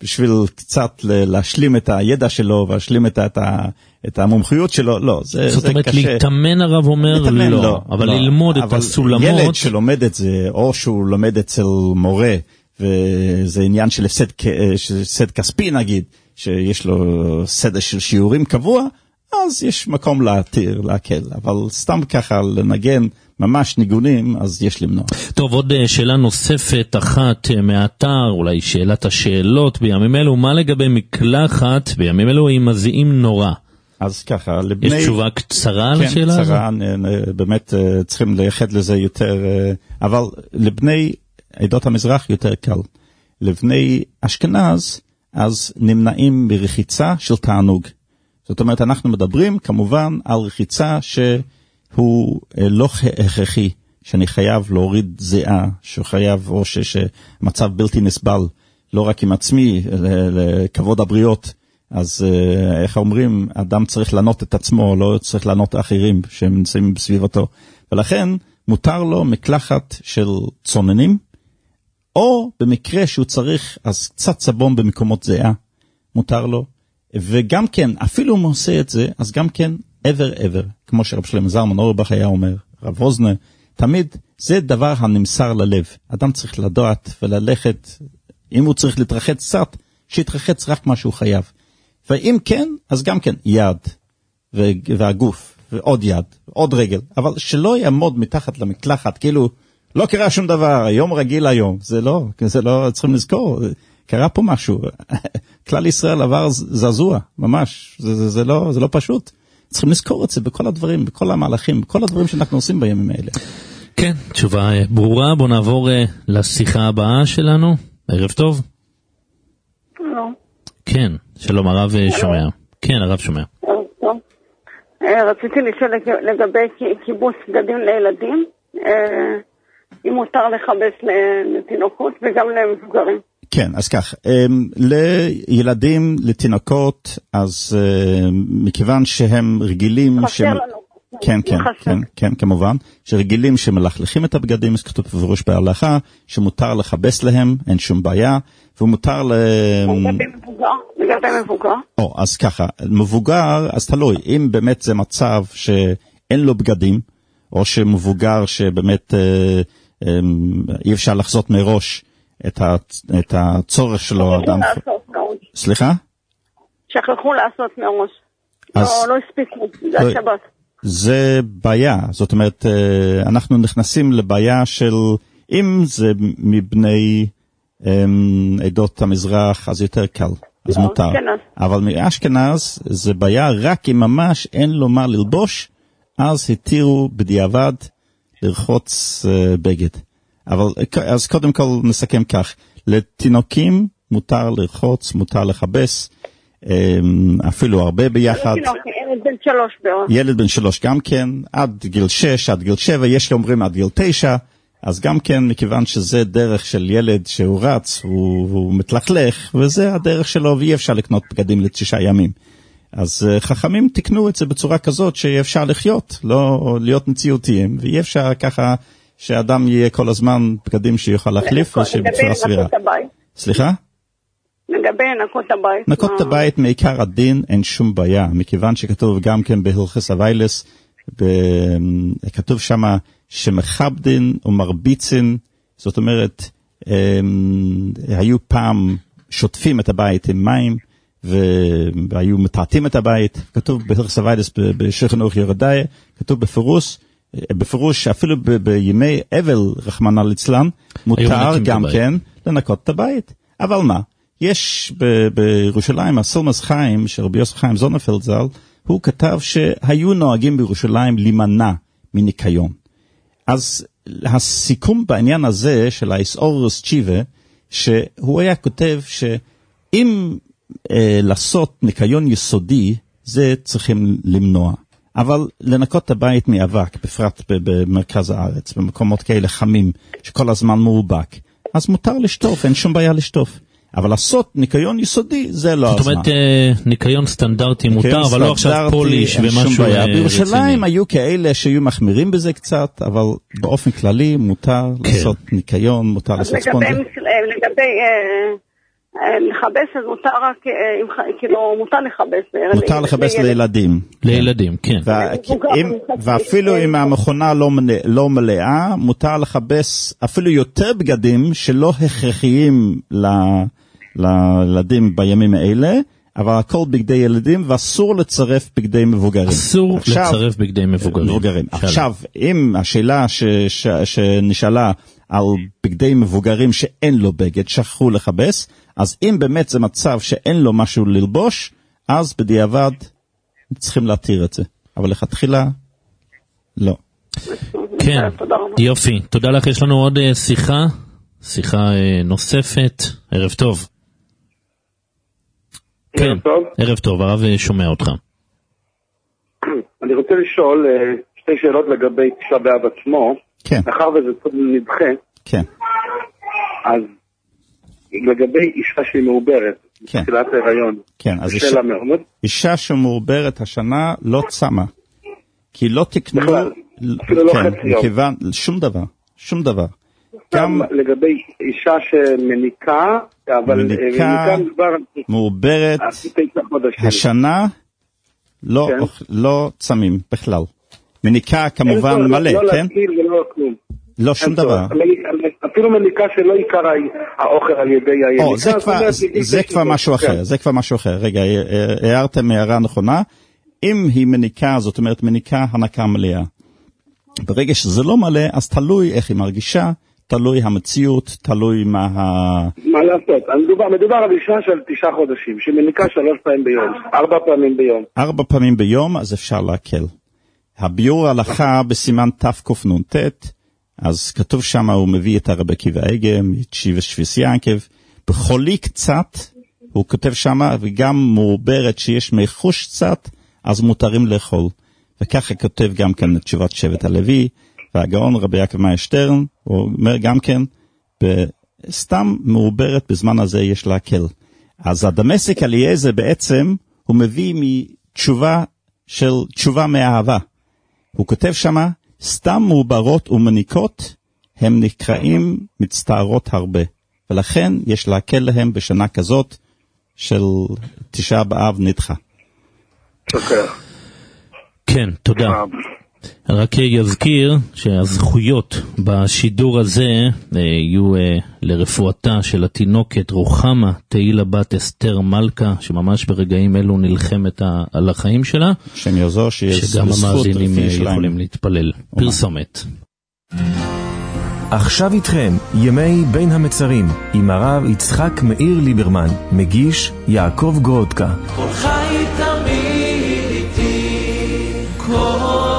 [SPEAKER 7] בשביל קצת להשלים את הידע שלו, ולהשלים את המומחיות שלו, לא, זה קשה.
[SPEAKER 6] זאת אומרת, להתאמן הרב אומר לא, אבל ללמוד את הסולמות.
[SPEAKER 7] ילד שלומד את זה, או שהוא לומד אצל מורה, וזה עניין של הפסד כספי נגיד, שיש לו סדר של שיעורים קבוע, אז יש מקום להתיר, להקל, אבל סתם ככה לנגן ממש ניגונים, אז יש למנוע.
[SPEAKER 6] טוב, עוד שאלה נוספת אחת מהאתר, אולי שאלת השאלות בימים אלו, מה לגבי מקלחת בימים אלו עם מזיעים נורא?
[SPEAKER 7] אז ככה,
[SPEAKER 6] יש תשובה קצרה על השאלה הזאת?
[SPEAKER 7] כן, קצרה, באמת צריכים לייחד לזה יותר, אבל לבני עדות המזרח יותר קל. לבני אשכנז, אז נמנעים ברחיצה של תענוג. זאת אומרת, אנחנו מדברים כמובן על רחיצה שהוא לא הכרחי, שאני חייב להוריד זיעה, שחייב או שמצב בלתי נסבל, לא רק עם עצמי, לכבוד הבריות. אז איך אומרים, אדם צריך לענות את עצמו, לא צריך לענות אחרים שנמצאים בסביבתו. ולכן מותר לו מקלחת של צוננים, או במקרה שהוא צריך, אז קצת סבון במקומות זיעה, מותר לו. וגם כן, אפילו אם הוא עושה את זה, אז גם כן, עבר, כמו שרב שלמה זלמן אוירבך היה אומר, רב ווזנר, תמיד זה דבר הנמסר ללב. אדם צריך לדעת וללכת, אם הוא צריך להתרחץ קצת, שיתרחץ רק מה שהוא חייב. ואם כן, אז גם כן, יד והגוף, ועוד יד, עוד רגל, אבל שלא יעמוד מתחת למקלחת, כאילו, לא קרה שום דבר, יום רגיל היום, זה לא, צריכים לזכור, קרה פה משהו, כלל ישראל עבר זעזוע, ממש, זה לא פשוט, צריכים לזכור את זה בכל הדברים, בכל המהלכים, בכל הדברים שאנחנו עושים בימים האלה.
[SPEAKER 6] כן, תשובה ברורה, בוא נעבור לשיחה הבאה שלנו, ערב טוב. כן, שלום, הרב שומע. כן, הרב שומע.
[SPEAKER 19] טוב. רציתי לשאול לגבי כיבוס בגדים לילדים, אם מותר לכבס לתינוקות וגם למבוגרים.
[SPEAKER 7] כן, אז כך, לילדים, לתינוקות, אז מכיוון שהם רגילים...
[SPEAKER 19] חסר לנו.
[SPEAKER 7] כן, כמובן, שרגילים שמלכלכים את הבגדים, זה כתוב בפירוש בהלכה, שמותר לכבס להם, אין שום בעיה, ומותר
[SPEAKER 19] לגבי מבוגר.
[SPEAKER 7] אז ככה, מבוגר, אז תלוי, אם באמת זה מצב שאין לו בגדים, או שמבוגר שבאמת אי אפשר לחזות מראש את הצורך שלו, אדם... סליחה?
[SPEAKER 19] שכחו לעשות מראש. לא הספיקו, זה השבת.
[SPEAKER 7] זה בעיה, זאת אומרת, אנחנו נכנסים לבעיה של, אם זה מבני עדות המזרח, אז יותר קל, אז מותר. אבל מאשכנז, זה בעיה רק אם ממש אין לו מה ללבוש, אז התירו בדיעבד לרחוץ בגד. אז קודם כל נסכם כך, לתינוקים מותר לרחוץ, מותר לכבס, אפילו הרבה ביחד.
[SPEAKER 19] ילד בן 3 בעוד.
[SPEAKER 7] ילד בן 3 גם כן, עד גיל 6, עד גיל 7, יש שאומרים עד גיל 9, אז גם כן, מכיוון שזה דרך של ילד שהוא רץ, הוא מתלכלך, וזה הדרך שלו, ואי אפשר לקנות בגדים ל9 ימים. אז חכמים תקנו את זה בצורה כזאת, שאי אפשר לחיות, לא להיות מציאותיים, ואי אפשר ככה שאדם יהיה כל הזמן בגדים שיוכל להחליף, ושבצורה סבירה. סליחה?
[SPEAKER 19] לגבי נקות הבית.
[SPEAKER 7] נקות הבית מעיקר הדין אין שום בעיה, מכיוון שכתוב גם כן בהלכות אביילס, כתוב שמה שמכבדין ומרביצין, זאת אומרת, היו פעם שוטפים את הבית עם מים, והיו מטעטים את הבית, כתוב בהלכות אביילס בשולחן אורך יורדאי, כתוב בפירוש אפילו בימי אבל רחמנא ליצלן, מותר גם כן לנקות את הבית. אבל מה? יש בירושלים, הסולמס חיים, של רבי יוסף חיים זונפלד ז"ל, הוא כתב שהיו נוהגים בירושלים להימנע מניקיון. אז הסיכום בעניין הזה של האיסאורוס צ'יבה, שהוא היה כותב שאם לעשות ניקיון יסודי, זה צריכים למנוע. אבל לנקות את הבית מאבק, בפרט במרכז הארץ, במקומות כאלה חמים, שכל הזמן מורבק, אז מותר לשטוף, אין שום בעיה לשטוף. אבל לעשות ניקיון יסודי, זה לא הזמן.
[SPEAKER 6] זאת אומרת, ניקיון סטנדרטי מותר, אבל לא עכשיו פוליש ומשהו רציני.
[SPEAKER 7] בירושלים היו כאלה שהיו מחמירים בזה קצת, אבל באופן כללי מותר לעשות ניקיון, מותר לעשות ספונג'ה.
[SPEAKER 19] לגבי לכבס, אז מותר רק, כאילו, מותר לכבס.
[SPEAKER 7] מותר לכבס לילדים.
[SPEAKER 6] לילדים, כן.
[SPEAKER 7] ואפילו אם המכונה לא מלאה, מותר לכבס אפילו יותר בגדים שלא הכרחיים לילדים בימים האלה, אבל הכל בגדי ילדים, ואסור לצרף בגדי מבוגרים.
[SPEAKER 6] אסור לצרף בגדי מבוגרים.
[SPEAKER 7] עכשיו, אם השאלה שנשאלה על בגדי מבוגרים שאין לו בגד, שכחו לכבס, אז אם באמת זה מצב שאין לו משהו ללבוש, אז בדיעבד צריכים להתיר את זה. אבל לכתחילה, לא.
[SPEAKER 6] כן, יופי. תודה לך, יש לנו עוד שיחה נוספת. ערב טוב. כן, ערב טוב, הרב שומע אותך.
[SPEAKER 20] אני רוצה לשאול שתי שאלות לגבי תשעה באב עצמו.
[SPEAKER 7] כן.
[SPEAKER 20] מאחר וזה טוב נדחה.
[SPEAKER 7] כן.
[SPEAKER 20] אז לגבי אישה שהיא מעוברת,
[SPEAKER 7] כן.
[SPEAKER 20] בתחילת ההיריון.
[SPEAKER 7] כן, אז
[SPEAKER 20] אישה
[SPEAKER 7] שמעוברת השנה לא צמה. כי לא תקנו...
[SPEAKER 20] אפילו לא חצי יום.
[SPEAKER 7] כיוון, שום דבר.
[SPEAKER 20] גם לגבי אישה שמניקה, אבל מניקה
[SPEAKER 7] מעוברת השנה לא צמים בכלל. מניקה כמובן מלא, כן?
[SPEAKER 20] לא להציל ולא כלום.
[SPEAKER 7] לא, שום דבר.
[SPEAKER 20] אפילו מניקה שלא עיקר האוכל על ידי היניקה.
[SPEAKER 7] זה כבר משהו אחר, זה כבר משהו אחר. רגע, הערתם הערה נכונה. אם היא מניקה, זאת אומרת מניקה הנקה מלאה. ברגע שזה לא מלא, אז תלוי איך היא מרגישה, תלוי המציאות, תלוי מה
[SPEAKER 20] לעשות? מדובר על אישה של 9 חודשים, שמניקה 3 פעמים ביום, 4 פעמים ביום.
[SPEAKER 7] 4 פעמים ביום, אז אפשר להקל. הביאור הלכה בסימן תקנ"ט, אז כתוב שם, הוא מביא את הרבי עקיבא איגר, מתשיב ושפיס יעקב, בחולי קצת, הוא כותב שם, וגם מעוברת שיש מחוש קצת, אז מותרים לאכול. וככה כותב גם כן את תשובת שבט הלוי, והגאון רבי יעקב מאיר שטרן, הוא אומר גם כן, סתם מעוברת בזמן הזה יש להקל. אז הדמשק אליעזר בעצם, הוא מביא תשובה מאהבה. הוא כותב שמה, סתם מעוברות ומניקות, הם נקראים מצטערות הרבה. ולכן יש להקל להם בשנה כזאת, של 9 באב נדחה.
[SPEAKER 6] כן, תודה. רק יזכיר שהזכויות בשידור הזה יהיו לרפואתה של התינוקת רוחמה תהילה בת אסתר מלכה, שממש ברגעים אלו נלחמת על החיים שלה,
[SPEAKER 7] שם יעזור
[SPEAKER 6] שגם המאזינים יכולים להתפלל. פרסומת.
[SPEAKER 18] עכשיו איתכם ימי בין המצרים עם הרב יצחק מאיר ליברמן, מגיש יעקב גרודקה.
[SPEAKER 3] כל חי תמיד איתי, כל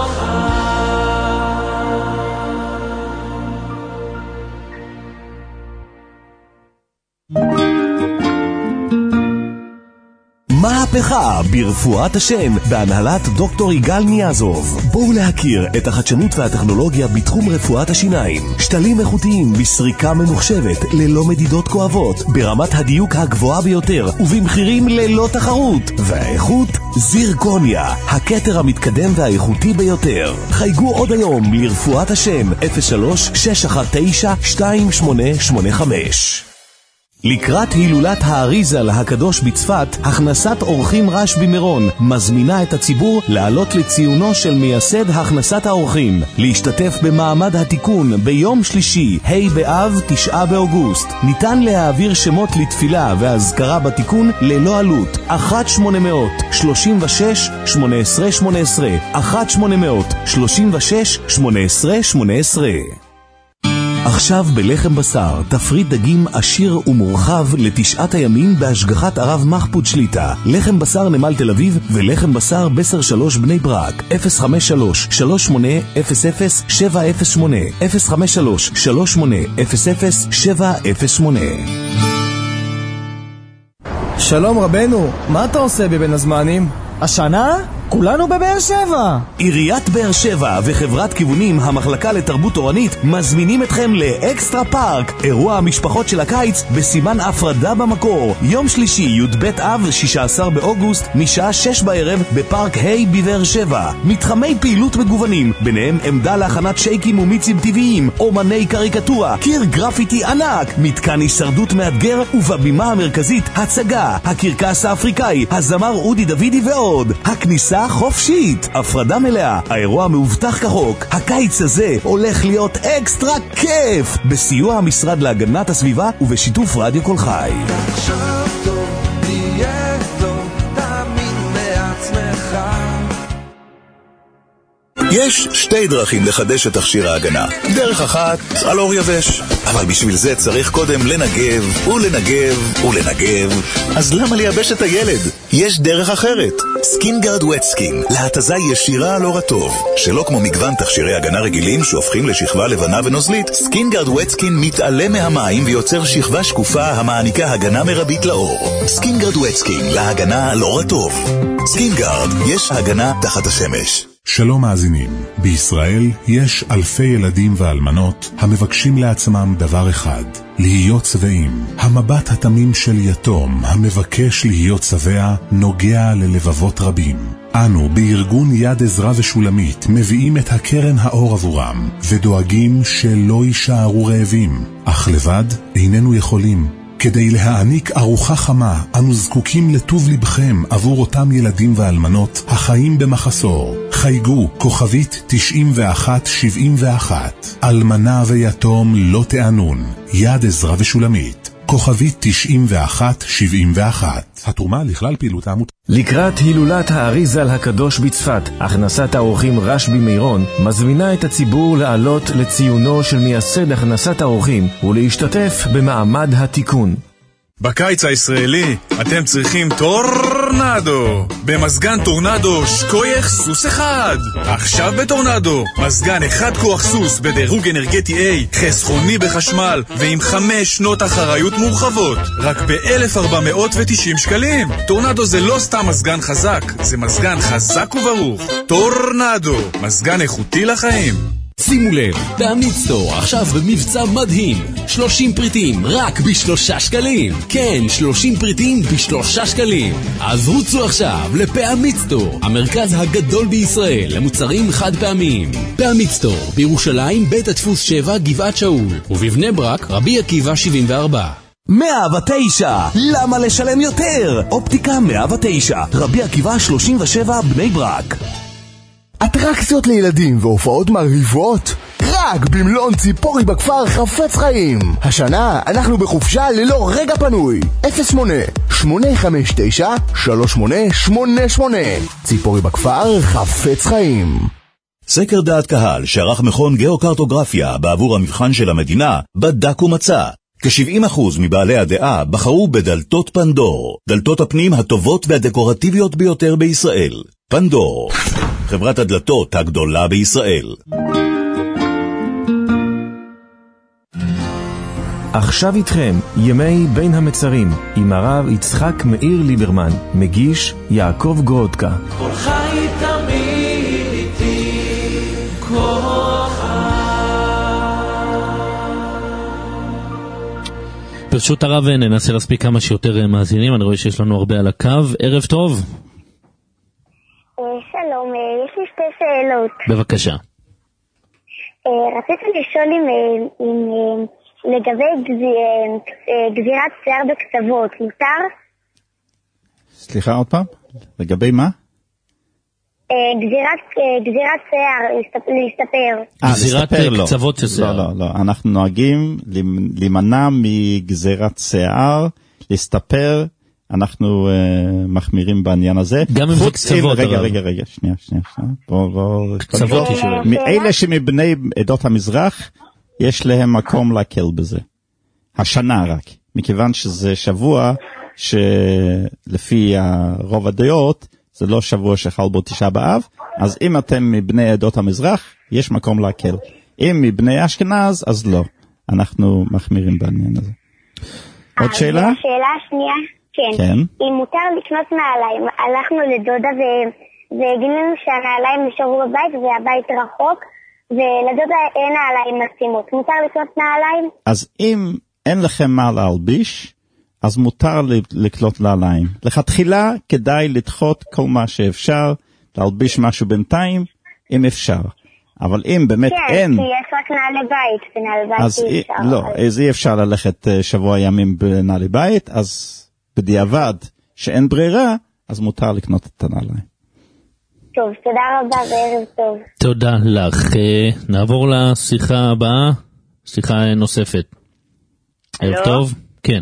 [SPEAKER 5] מהפכה ברפואת השן בהנהלת דוקטור יגאל ניאזוב. בואו להכיר את החדשנות והטכנולוגיה בתחום רפואת השיניים. שתלים איכותיים בסריקה ממוחשבת ללא מדידות כואבות, ברמת הדיוק הגבוהה ביותר ובמחירים ללא תחרות. והאיכות זירקוניה, הכתר המתקדם והאיכותי ביותר. חייגו עוד היום לרפואת השן 03-619-2885. לקראת הילולת האריזה להקדוש בצפת, הכנסת אורחים רש במירון מזמינה את הציבור לעלות לציונו של מייסד הכנסת האורחים, להשתתף במעמד התיקון ביום שלישי, ה' באב 9 באוגוסט. ניתן להעביר שמות לתפילה והזכרה בתיקון ללא עלות. 1-800-36-18-18 1-800-36-18-18. עכשיו בלחם בשר, תפריט דגים עשיר ומורחב לתשעת הימים בהשגחת הרב מחפוד שליטה. לחם בשר נמל תל אביב ולחם בשר בסר 3 בני ברק. 053-3800-708 053-3800-708.
[SPEAKER 21] שלום רבנו, מה אתה עושה בבין הזמנים?
[SPEAKER 22] השנה?
[SPEAKER 11] כולנו בבאר שבע.
[SPEAKER 5] עיריית באר שבע וחברת כיוונים המחלקה לתרבות תורנית מזמינים אתכם לאקסטרה פארק, אירוע המשפחות של הקיץ בסימן הפרדה במקור. יום שלישי י"ב אב 16 באוגוסט משעה 6 בערב בפארק היי בבאר שבע. מתחמי פעילות מגוונים, ביניהם עמדה להכנת שייקים ומיצים טבעיים, אומני קריקטורה, קיר גרפיטי ענק, מתקן הישרדות מאתגר, ובבימה המרכזית הצגה, הקרקס האפריקאי, הזמר אודי דוידי ועוד. הכניסה חופשית, הפרדה מלאה, האירוע מאובטח כחוק. הקיץ הזה הולך להיות אקסטרה כיף, בסיוע המשרד להגנת הסביבה ובשיתוף רדיו כל חי.
[SPEAKER 12] יש שתי דרכים לחדש את תכשיר ההגנה. דרך אחת, על אור יבש. אבל בשביל זה צריך קודם לנגב ולנגב ולנגב. אז למה לייבש את הילד? יש דרך אחרת. סקינגארד ווט סקין, להתזה ישירה על אור הטוב. שלא כמו מגוון תכשירי הגנה רגילים שהופכים לשכבה לבנה ונוזלית, סקינגארד ווט סקין מתעלה מהמים ויוצר שכבה שקופה המעניקה הגנה מרבית לאור. סקינגארד ווט סקין, להגנה על אור הטוב. סקינגארד, יש הגנה תחת השמש.
[SPEAKER 13] שלום מאזינים, בישראל יש אלפי ילדים ואלמנות המבקשים לעצמם דבר אחד, להיות שבעים. המבט התמים של יתום המבקש להיות שבע נוגע ללבבות רבים. אנו בארגון יד עזרא ושולמית מביאים את הקרן האור עבורם ודואגים שלא יישארו רעבים, אך לבד איננו יכולים. כדי להעניק ארוחה חמה, אנו זקוקים לטוב לבכם עבור אותם ילדים ואלמנות החיים במחסור. חייגו כוכבית 9171. אלמנה ויתום לא תענון. יד עזרא ושולמית. כוכבית 9171. התרומה לכלל פעילות העמותה.
[SPEAKER 18] לקראת הילולת האריזל הקדוש בצפת, הכנסת האורחים רשב"י מירון מזמינה את הציבור לעלות לציונו של מייסד הכנסת האורחים ולהשתתף במעמד התיקון.
[SPEAKER 21] בקיץ הישראלי אתם צריכים טורנדו. במזגן טורנדו שקוייך סוס אחד. עכשיו בטורנדו מזגן אחד כוח סוס בדירוג אנרגטי A, חסכוני בחשמל ועם 5 שנות אחריות מורחבות, רק ב-1,490 שקלים. טורנדו זה לא סתם מזגן חזק, זה מזגן חזק וברוך. טורנדו, מזגן איכותי לחיים.
[SPEAKER 11] שימו לב, בעמית סטור עכשיו במבצע מדהים, 30 פריטים רק ב3 שקלים. כן, 30 פריטים ב3 שקלים. אז רוצו עכשיו לפעמית סטור, המרכז הגדול בישראל למוצרים חד פעמיים. פעמית סטור, בירושלים בית הדפוס 7 גבעת שאול, ובבני ברק רבי עקיבא 74.
[SPEAKER 5] 109, למה לשלם יותר? אופטיקה 109, רבי עקיבא 37 בני ברק.
[SPEAKER 1] אטרקציות לילדים והופעות מרהיבות רק במלון ציפורי בכפר חפץ חיים. השנה אנחנו בחופשה ללא רגע פנוי. 08-859-3888. ציפורי בכפר חפץ חיים.
[SPEAKER 17] סקר דעת קהל שערך מכון גיאוקרטוגרפיה בעבור המבחן של המדינה בדק ומצא. כ-70% מבעלי הדעה בחרו בדלתות פנדור, דלתות הפנים הטובות והדקורטיביות ביותר בישראל. פנדור, חברת הדלתות הגדולה בישראל.
[SPEAKER 18] עכשיו איתכם ימי בין המצרים עם הרב יצחק מאיר ליברמן, מגיש יעקב גרודקה.
[SPEAKER 3] כל חי תמיד איתי
[SPEAKER 6] ברשות הרב ננסה להספיק כמה שיותר מאזינים, אני רואה שיש לנו הרבה על הקו. ערב טוב.
[SPEAKER 4] שלום, יש לי 2 שאלות.
[SPEAKER 6] בבקשה.
[SPEAKER 4] רציתי לשאול אם לגבי גזירת שיער בקצוות, מותר?
[SPEAKER 7] סליחה עוד פעם? לגבי מה?
[SPEAKER 4] גזירת שיער, להסתפר.
[SPEAKER 6] גזירת קצוות של שיער.
[SPEAKER 7] לא, אנחנו נוהגים להימנע מגזירת שיער, להסתפר, אנחנו מחמירים בעניין הזה.
[SPEAKER 6] גם עם קצוות.
[SPEAKER 7] רגע, שנייה. קצוות אלה שמבני עדות המזרח, יש להם מקום להקל בזה. השנה רק. מכיוון שזה שבוע שלפי רוב הדעות, זה לא שבוע שחל בו 9 באב, אז אם אתם מבני עדות המזרח, יש מקום להקל. אם מבני אשכנז, אז לא. אנחנו מחמירים בעניין הזה. עוד שאלה?
[SPEAKER 4] השאלה השנייה, כן. אם מותר לקנות נעליים, הלכנו לדודה וגילינו שהנעליים נשארו בבית והבית רחוק, ולדוד אין נעליים מתאימות. מותר לקנות נעליים?
[SPEAKER 7] אז אם אין לכם מה להלביש, אז מותר לקנות נעליים. לכתחילה כדאי לדחות כל מה שאפשר, להלביש משהו בינתיים, אם אפשר. אבל אם באמת אין...
[SPEAKER 4] כן, כי יש רק נעלי בית, ונעלי בית אי אפשר.
[SPEAKER 7] לא, אז אי אפשר ללכת שבוע ימים בנעלי בית, אז בדיעבד שאין ברירה, אז מותר לקנות את הנעליים.
[SPEAKER 4] טוב, תודה רבה וערב טוב.
[SPEAKER 6] תודה לך. נעבור לשיחה הבאה, שיחה נוספת. ערב טוב? כן.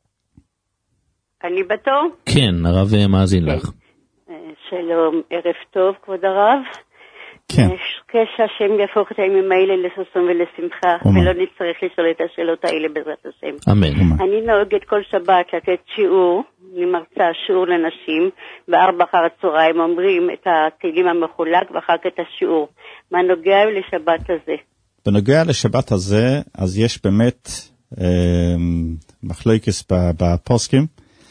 [SPEAKER 2] אני בתור?
[SPEAKER 6] כן, הרב מאזין לך.
[SPEAKER 2] שלום, ערב טוב, כבוד הרב.
[SPEAKER 7] כן.
[SPEAKER 2] שהשם יהפוך את הימים האלה לששון ולשמחה, ולא נצטרך לשאול את השאלות האלה בעזרת השם.
[SPEAKER 6] אמן.
[SPEAKER 2] אני נוהגת כל שבת לתת שיעור, אני מרצה שיעור לנשים, ב16:00 אחר הצהריים אומרים את התהילים המחולק ואחר כך את השיעור. מה נוגע לשבת הזה?
[SPEAKER 7] בנוגע לשבת הזה, אז יש באמת מחלוקת בפוסקים.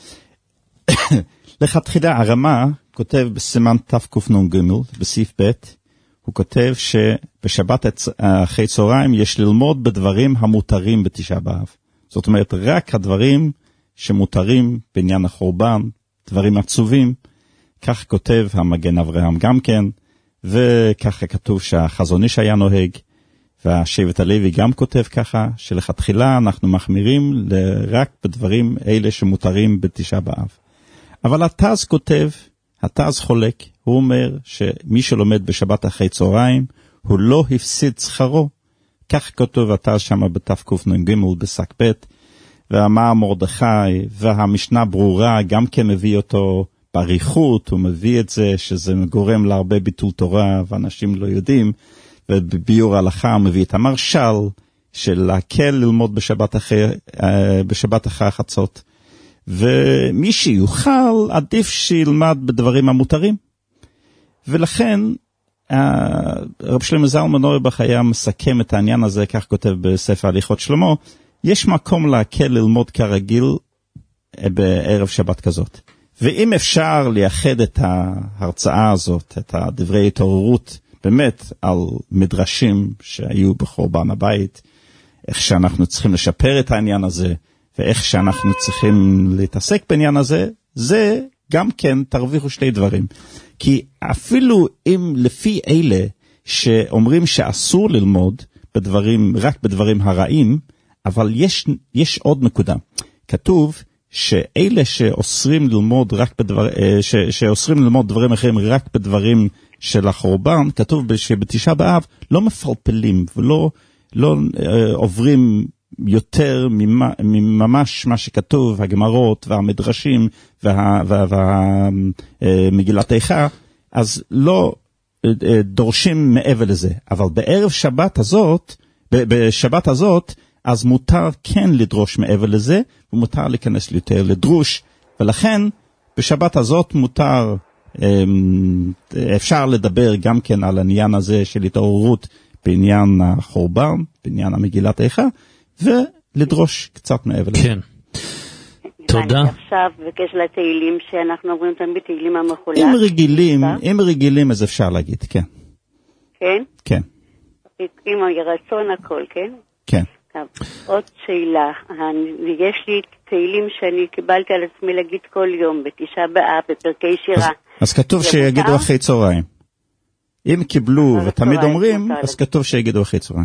[SPEAKER 7] לכתחילה הרמה כותב בסימן תקנ"ג בסעיף ב', הוא כותב שבשבת אחרי צהריים יש ללמוד בדברים המותרים בתשעה באב. זאת אומרת, רק הדברים שמותרים בעניין החורבן, דברים עצובים, כך כותב המגן אברהם גם כן, וככה כתוב שהחזון איש היה נוהג, והשבט הלוי גם כותב ככה, שלכתחילה אנחנו מחמירים רק בדברים אלה שמותרים בתשעה באב. אבל התז כותב, התז חולק, הוא אומר שמי שלומד בשבת אחרי צהריים, הוא לא הפסיד שכרו. כך כתוב התז שם בתקנ"ג בסק ב', והמאמר מרדכי והמשנה ברורה גם כן מביא אותו בעריכות, הוא מביא את זה שזה גורם להרבה ביטול תורה ואנשים לא יודעים, ובביור ההלכה הוא מביא את המרשל של להקל ללמוד בשבת אחרי חצות. ומי שיוכל עדיף שילמד בדברים המותרים. ולכן רב שלמה זלמן אוירבך היה מסכם את העניין הזה, כך כותב בספר הליכות שלמה, יש מקום להקל ללמוד כרגיל בערב שבת כזאת. ואם אפשר לייחד את ההרצאה הזאת, את דברי התעוררות, באמת על מדרשים שהיו בחורבן הבית, איך שאנחנו צריכים לשפר את העניין הזה, ואיך שאנחנו צריכים להתעסק בעניין הזה, זה גם כן תרוויחו שתי דברים. כי אפילו אם לפי אלה שאומרים שאסור ללמוד בדברים, רק בדברים הרעים, אבל יש עוד נקודה. כתוב שאלה שאוסרים ללמוד שאוסרים ללמוד דברים אחרים רק בדברים של החורבן, כתוב שבתשעה באב לא מפלפלים ולא עוברים יותר ממש מה שכתוב, הגמרות והמדרשים והמגילת איכה, אז לא דורשים מעבר לזה. אבל בערב שבת הזאת, בשבת הזאת, אז מותר כן לדרוש מעבר לזה, ומותר להיכנס יותר לדרוש, ולכן בשבת הזאת מותר, אפשר לדבר גם כן על העניין הזה של התעוררות בעניין החורבן, בעניין המגילת איכה, ולדרוש קצת מעבר לזה.
[SPEAKER 6] כן. תודה.
[SPEAKER 2] עכשיו בקשר לתהילים שאנחנו אומרים תמיד תהילים המחולק.
[SPEAKER 7] אם רגילים אז אפשר להגיד, כן.
[SPEAKER 2] כן?
[SPEAKER 7] כן.
[SPEAKER 2] עם הרצון הכל, כן?
[SPEAKER 7] כן.
[SPEAKER 2] עוד שאלה, יש לי תהילים שאני קיבלתי על עצמי להגיד כל יום, בתשעה באב, בפרקי שירה.
[SPEAKER 7] אז כתוב שיגידו אחרי צהריים. אם קיבלו ותמיד אומרים, אז כתוב שיגידו אחרי צהריים.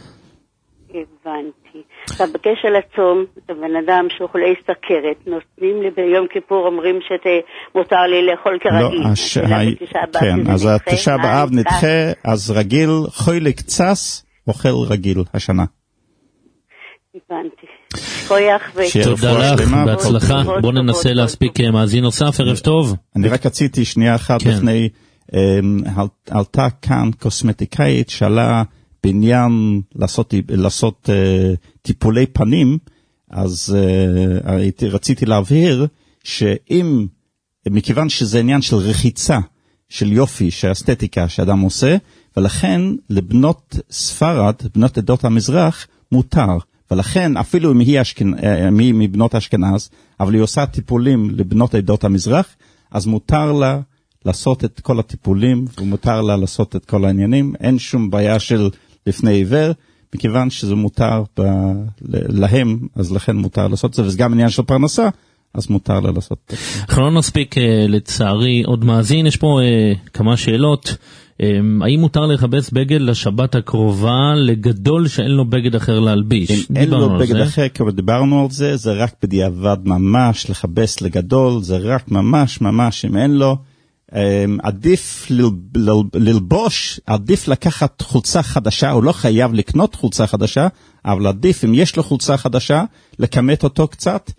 [SPEAKER 2] הבנתי. עכשיו, בקשר לצום, בן אדם שהוא חולי סוכרת, נותנים לי ביום כיפור, אומרים שמותר לי לאכול כרגיל.
[SPEAKER 7] לא, כן, אז התשעה באב נדחה, אז רגיל, חולי קצס, אוכל רגיל השנה.
[SPEAKER 2] הבנתי. כויח
[SPEAKER 6] תודה לך, בהצלחה. בוא ננסה להספיק מאזין נוסף, ערב טוב.
[SPEAKER 7] אני רק רציתי שנייה אחת לפני, עלתה כאן קוסמטיקאית, שאלה בעניין לעשות טיפולי פנים, אז רציתי להבהיר שאם, מכיוון שזה עניין של רחיצה, של יופי, של אסתטיקה שאדם עושה, ולכן לבנות ספרד, בנות עדות המזרח, מותר. ולכן אפילו אם היא מבנות אשכנז, אבל היא עושה טיפולים לבנות עדות המזרח, אז מותר לה לעשות את כל הטיפולים, ומותר לה לעשות את כל העניינים, אין שום בעיה של לפני עיוור, מכיוון שזה מותר להם, אז לכן מותר לעשות את זה, וזה גם עניין של פרנסה, אז מותר לה לעשות את זה.
[SPEAKER 6] אנחנו לא נספיק לצערי עוד מאזין, יש פה כמה שאלות. האם מותר לחבש בגד לשבת הקרובה לגדול שאין לו בגד אחר להלביש?
[SPEAKER 7] אם אין לו בגד אחר, כבר דיברנו על זה, זה רק בדיעבד ממש לחבש לגדול, זה רק ממש ממש אם אין לו. עדיף ללבוש, עדיף לקחת חולצה חדשה, הוא לא חייב לקנות חולצה חדשה, אבל עדיף אם יש לו חולצה חדשה, לקמת אותו קצת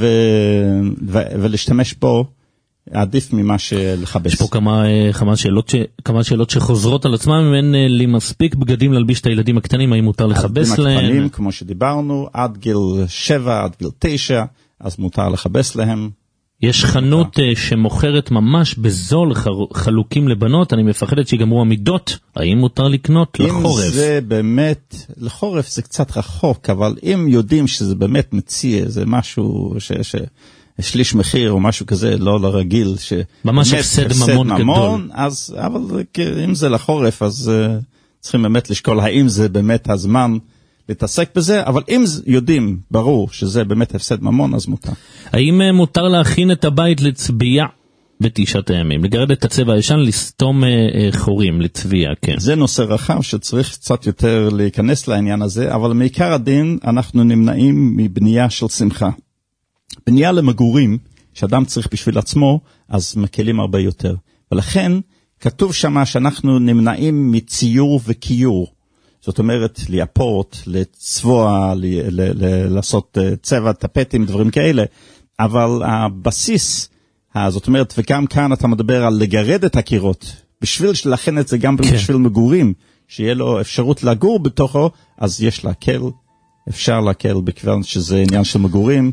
[SPEAKER 7] ולהשתמש בו, עדיף ממה שלחבש.
[SPEAKER 6] יש פה כמה שאלות שחוזרות על עצמם, אם אין לי מספיק בגדים להלביש את הילדים הקטנים, האם מותר לחבש להם?
[SPEAKER 7] הקטנים, כמו שדיברנו, עד גיל 7, עד גיל 9, אז מותר לחבש להם.
[SPEAKER 6] יש חנות שמוכרת ממש בזול חלוקים לבנות, אני מפחדת שיגמרו המידות, האם מותר לקנות לחורף?
[SPEAKER 7] אם זה באמת, לחורף זה קצת רחוק, אבל אם יודעים שזה באמת מציע, זה משהו שליש מחיר או משהו כזה, לא לרגיל,
[SPEAKER 6] ממש הפסד ממון גדול.
[SPEAKER 7] אז, אבל אם זה לחורף, אז צריכים באמת לשקול האם זה באמת הזמן להתעסק בזה, אבל אם יודעים, ברור שזה באמת הפסד ממון, אז מותר.
[SPEAKER 6] האם מותר להכין את הבית לצביעה בתשעת הימים? לגרד את הצבע הישן, לסתום חורים לצביעה, כן.
[SPEAKER 7] זה נושא רחב שצריך קצת יותר להיכנס לעניין הזה, אבל מעיקר הדין אנחנו נמנעים מבנייה של שמחה. בנייה למגורים, שאדם צריך בשביל עצמו, אז מקלים הרבה יותר. ולכן כתוב שמה שאנחנו נמנעים מציור וקיור. זאת אומרת, ליפות, לצבוע, לעשות צבע, טפטים, דברים כאלה. אבל הבסיס, זאת אומרת, וגם כאן אתה מדבר על לגרד את הקירות, בשביל לכן את זה גם בשביל מגורים, שיהיה לו אפשרות לגור בתוכו, אז יש להקל, אפשר להקל בכיוון שזה עניין של מגורים,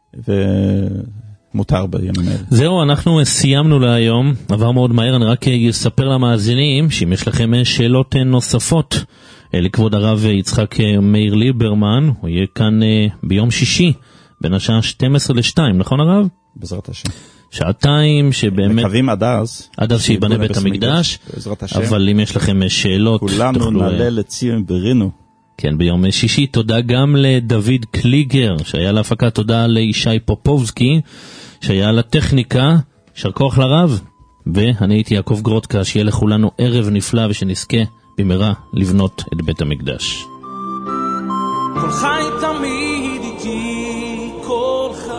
[SPEAKER 7] ומותר בימים האלה.
[SPEAKER 6] זהו, אנחנו סיימנו להיום, עבר מאוד מהר, אני רק אספר למאזינים, שאם יש לכם שאלות נוספות, לכבוד הרב יצחק מאיר ליברמן, הוא יהיה כאן ביום שישי, בין השעה 12 ל-2, נכון הרב?
[SPEAKER 7] בעזרת השם.
[SPEAKER 6] שעתיים שבאמת...
[SPEAKER 7] מקווים עד אז.
[SPEAKER 6] עד אז שיבנה בית המקדש.
[SPEAKER 7] בעזרת השם.
[SPEAKER 6] אבל אם יש לכם שאלות...
[SPEAKER 7] כולנו נעלה לציון ברינו.
[SPEAKER 6] כן, ביום שישי. תודה גם לדוד קליגר, שהיה להפקה. תודה לישי פופובסקי, שהיה לטכניקה. יישר כוח לרב. ואני הייתי יעקב גרוטקה, שיהיה לכולנו ערב נפלא ושנזכה במהרה לבנות את בית המקדש.
[SPEAKER 3] כל חי תמיד איתי, כל חי.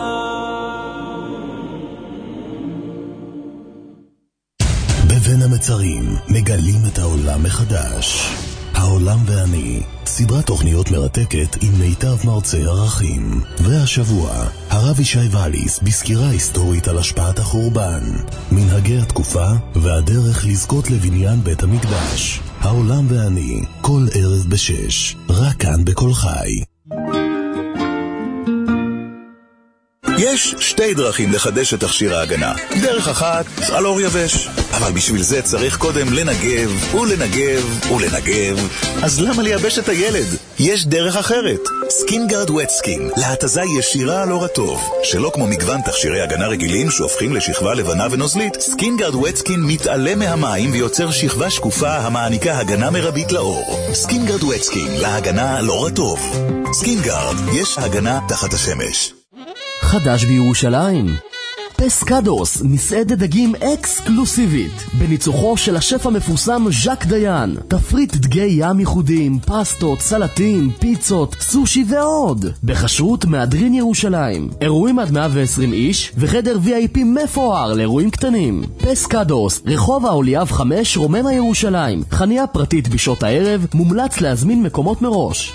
[SPEAKER 1] בבין המצרים מגלים את העולם מחדש. העולם ואני, סדרת תוכניות מרתקת עם מיטב מרצי ערכים. והשבוע, הרב ישי ואליס בסקירה היסטורית על השפעת החורבן, מנהגי התקופה והדרך לזכות לבניין בית המקדש. העולם ואני, כל ערב ב-6, רק כאן בכל חי.
[SPEAKER 12] יש שתי דרכים לחדש את תכשיר ההגנה. דרך אחת, על אור יבש. אבל בשביל זה צריך קודם לנגב ולנגב ולנגב. אז למה לייבש את הילד? יש דרך אחרת. סקינגארד ווט סקין, להתזה ישירה על אור הטוב. שלא כמו מגוון תכשירי הגנה רגילים שהופכים לשכבה לבנה ונוזלית, סקינגארד ווט סקין מתעלה מהמים ויוצר שכבה שקופה המעניקה הגנה מרבית לאור. סקינגארד ווט סקין, להגנה על אור הטוב. סקינגארד, יש הגנה תחת השמש.
[SPEAKER 11] חדש בירושלים, פסקדוס, מסעדת דגים אקסקלוסיבית בניצוחו של השף המפורסם ז'ק דיין. תפריט דגי ים ייחודיים, פסטות, סלטים, פיצות, סושי ועוד בחשרות מהדרין ירושלים. אירועים עד 120 איש וחדר VIP מפואר לאירועים קטנים. פסקדוס, רחוב האוליאב 5, רוממה ירושלים. חניה פרטית בשעות הערב, מומלץ להזמין מקומות מראש.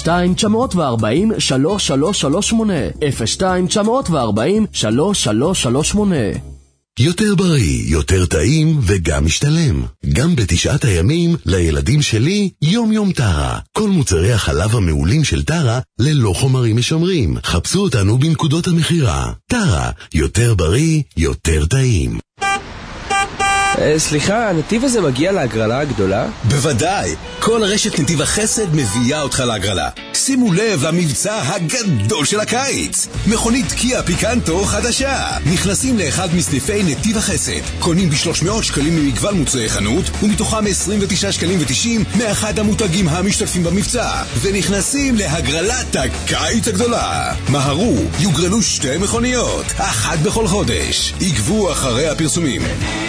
[SPEAKER 11] 02-940-3338
[SPEAKER 1] יותר בריא, יותר טעים וגם משתלם. גם בתשעת הימים לילדים שלי יום יום טרה. כל מוצרי החלב המעולים של טרה ללא חומרים משמרים. חפשו אותנו בנקודות המחירה. טרה, יותר בריא, יותר טעים.
[SPEAKER 8] סליחה, הנתיב הזה מגיע להגרלה הגדולה?
[SPEAKER 22] בוודאי! כל רשת נתיב החסד מביאה אותך להגרלה. שימו לב למבצע הגדול של הקיץ. מכונית קיה פיקנטו חדשה. נכנסים לאחד מסניפי נתיב החסד. קונים ב-300 שקלים ממגוון מוצאי חנות, ומתוכם 29 שקלים ו90 מאחד המותגים המשתתפים במבצע. ונכנסים להגרלת הקיץ הגדולה. מהרו, יוגרלו 2 מכוניות, אחת בכל חודש. עקבו אחרי הפרסומים.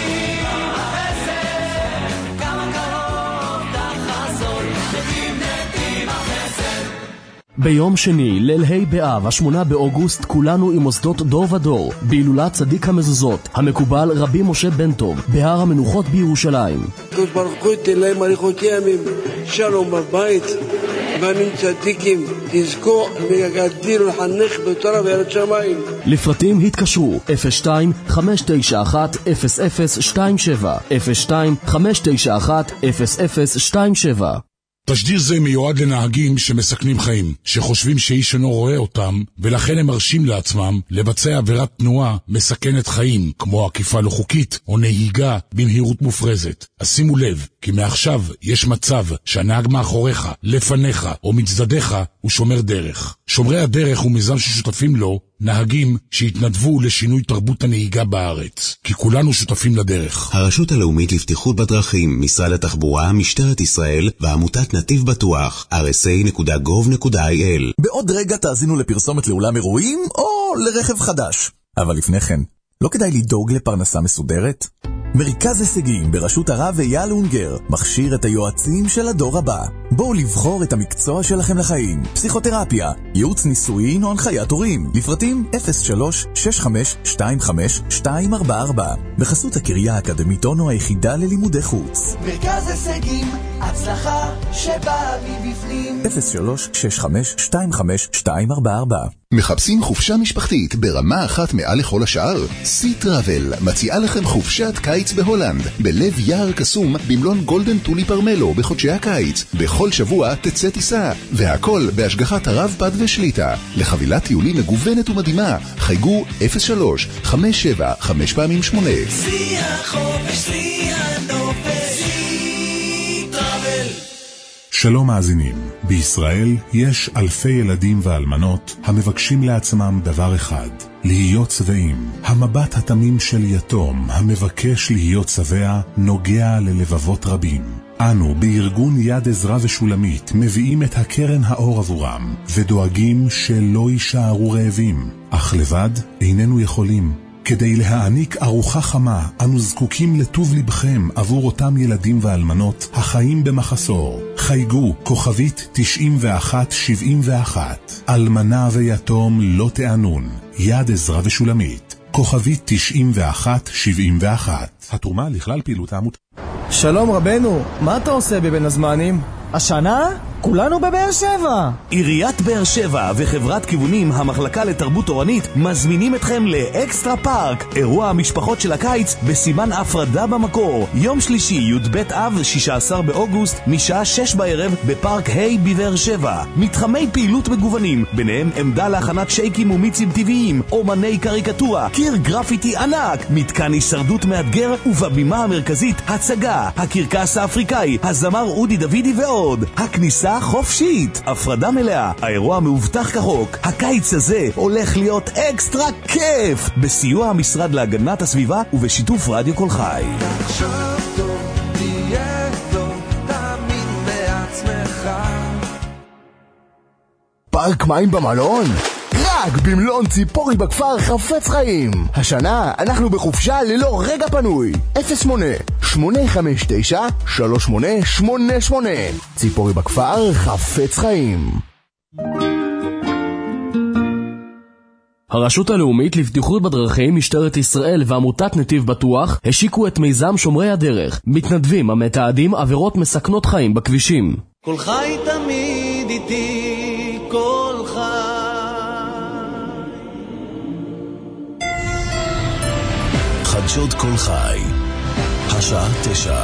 [SPEAKER 11] ביום שני, ליל ה' באב, 8 באוגוסט, כולנו עם מוסדות דור ודור, בהילולת צדיק המזוזות, המקובל רבי משה בן טוב, בהר המנוחות בירושלים.
[SPEAKER 23] קדוש ברוך הוא ייתן להם אריכות ימים, שלום בבית, בנים צדיקים, תזכו להגדיל ולחנך בתורה ויראת שמיים.
[SPEAKER 11] לפרטים התקשרו 02-591-0027, 02-591-0027.
[SPEAKER 24] תשדיר זה מיועד לנהגים שמסכנים חיים, שחושבים שאיש אינו רואה אותם, ולכן הם מרשים לעצמם לבצע עבירת תנועה מסכנת חיים, כמו עקיפה לא חוקית או נהיגה במהירות מופרזת. אז שימו לב, כי מעכשיו יש מצב שהנהג מאחוריך, לפניך או מצדדיך הוא שומר דרך. שומרי הדרך הוא מיזם ששותפים לו נהגים שהתנדבו לשינוי תרבות הנהיגה בארץ, כי כולנו שותפים לדרך.
[SPEAKER 25] הרשות הלאומית לבטיחות בדרכים, משרד התחבורה, משטרת ישראל ועמותת נתיב בטוח, rsa.gov.il.
[SPEAKER 12] בעוד רגע תאזינו לפרסומת לאולם אירועים או לרכב חדש. אבל לפני כן, לא כדאי לדאוג לפרנסה מסודרת? מרכז הישגים בראשות הרב אייל אונגר מכשיר את היועצים של הדור הבא. בואו לבחור את המקצוע שלכם לחיים. פסיכותרפיה, ייעוץ נישואין או הנחיית הורים. לפרטים 03-6525-244. בחסות הקריה האקדמית אונו, היחידה ללימודי חוץ.
[SPEAKER 26] מרכז הישגים, הצלחה שבאה מבפנים.
[SPEAKER 12] 03-6525-244.
[SPEAKER 1] מחפשים חופשה משפחתית ברמה אחת מעל לכל השאר? סי טראבל מציעה לכם חופשת קיץ בהולנד, בלב יער קסום במלון גולדן טולי פרמלו בחודשי הקיץ. בכל שבוע תצא טיסה, והכל בהשגחת הרב פד ושליטה. לחבילת טיולים מגוונת ומדהימה, חייגו 03-57-5 פעמים 8.
[SPEAKER 26] סי החופש, סי הנופש, סי טראבל.
[SPEAKER 13] שלום מאזינים, בישראל יש אלפי ילדים ואלמנות המבקשים לעצמם דבר אחד, להיות צבעים. המבט התמים של יתום המבקש להיות צבע נוגע ללבבות רבים. אנו בארגון יד עזרא ושולמית מביאים את הקרן האור עבורם ודואגים שלא יישארו רעבים, אך לבד איננו יכולים. כדי להעניק ארוחה חמה, אנו זקוקים לטוב לבכם עבור אותם ילדים ואלמנות החיים במחסור. חייגו כוכבית 9171. אלמנה ויתום לא תענון. יד עזרא ושולמית. כוכבית 9171. התרומה לכלל פעילות העמותה.
[SPEAKER 27] שלום רבנו, מה אתה עושה בבין הזמנים? השנה? כולנו בבאר שבע.
[SPEAKER 5] עיריית באר שבע וחברת כיוונים, המחלקה לתרבות תורנית, מזמינים אתכם לאקסטרה פארק, אירוע המשפחות של הקיץ בסימן הפרדה במקור. יום שלישי, י"ב אב, 16 באוגוסט, משעה 6 בערב בפארק ה' בבאר שבע. מתחמי פעילות מגוונים, ביניהם עמדה להכנת שייקים ומיצים טבעיים, אומני קריקטורה, קיר גרפיטי ענק, מתקן הישרדות מאתגר, ובבימה המרכזית, הצגה, הקרקס האפריקאי, הזמר אודי דוידי ועוד. הכניסה חופשית, הפרדה מלאה, האירוע מאובטח כחוק. הקיץ הזה הולך להיות אקסטרה כיף, בסיוע המשרד להגנת הסביבה ובשיתוף רדיו כל חי.
[SPEAKER 26] תחשוב טוב, תהיה טוב, תאמין בעצמך.
[SPEAKER 28] פארק מים במלון? רק במלון ציפורי בכפר חפץ חיים. השנה אנחנו בחופשה ללא רגע פנוי. 08-859-3888. ציפורי בכפר חפץ חיים.
[SPEAKER 11] הרשות הלאומית לבטיחות בדרכים, משטרת ישראל ועמותת נתיב בטוח השיקו את מיזם שומרי הדרך, מתנדבים המתעדים עבירות מסכנות חיים בכבישים.
[SPEAKER 3] כל חי תמיד איתי, כל חי.
[SPEAKER 1] חדשות כל חי, השעה 9.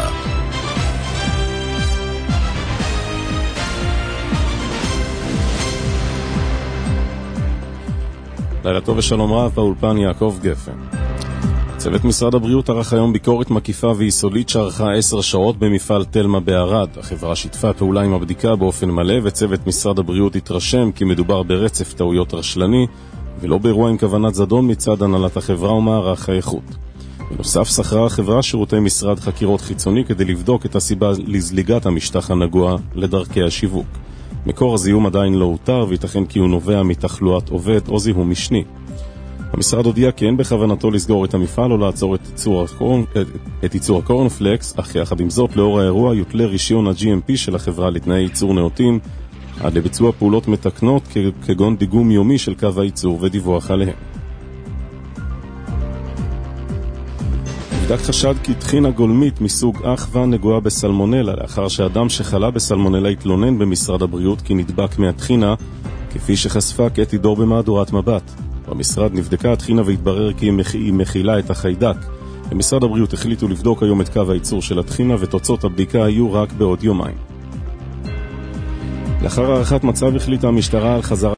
[SPEAKER 29] לילה טוב ושלום רב, באולפן יעקב גפן.
[SPEAKER 9] צוות משרד הבריאות ערך היום ביקורת מקיפה ויסודית שערכה 10 שעות במפעל תלמה בערד. החברה שיתפה פעולה עם הבדיקה באופן מלא, וצוות משרד הבריאות התרשם כי מדובר ברצף טעויות רשלני ולא באירוע עם כוונת זדון מצד הנהלת החברה ומערך האיכות. בנוסף שכרה החברה שירותי משרד חקירות חיצוני כדי לבדוק את הסיבה לזליגת המשטח הנגוע לדרכי השיווק. מקור הזיהום עדיין לא הותר וייתכן כי הוא נובע מתחלואת עובד או זיהום משני. המשרד הודיע כי אין בכוונתו לסגור את המפעל או לעצור את ייצור הקורנפלקס, אך יחד עם זאת לאור האירוע יוטלה רישיון ה-GMP של החברה לתנאי ייצור נאותים עד לביצוע פעולות מתקנות כגון דיגום יומי של קו הייצור ודיווח עליהם. נבדק חשד כי טחינה גולמית מסוג אחווה נגועה בסלמונלה, לאחר שאדם שחלה בסלמונלה התלונן במשרד הבריאות כי נדבק מהטחינה, כפי שחשפה קטי דור במהדורת מבט. במשרד נבדקה הטחינה והתברר כי היא מכילה את החיידק. במשרד הבריאות החליטו לבדוק היום את קו הייצור של הטחינה, ותוצאות הבדיקה היו רק בעוד יומיים. לאחר הערכת מצב החליטה המשטרה על חזרה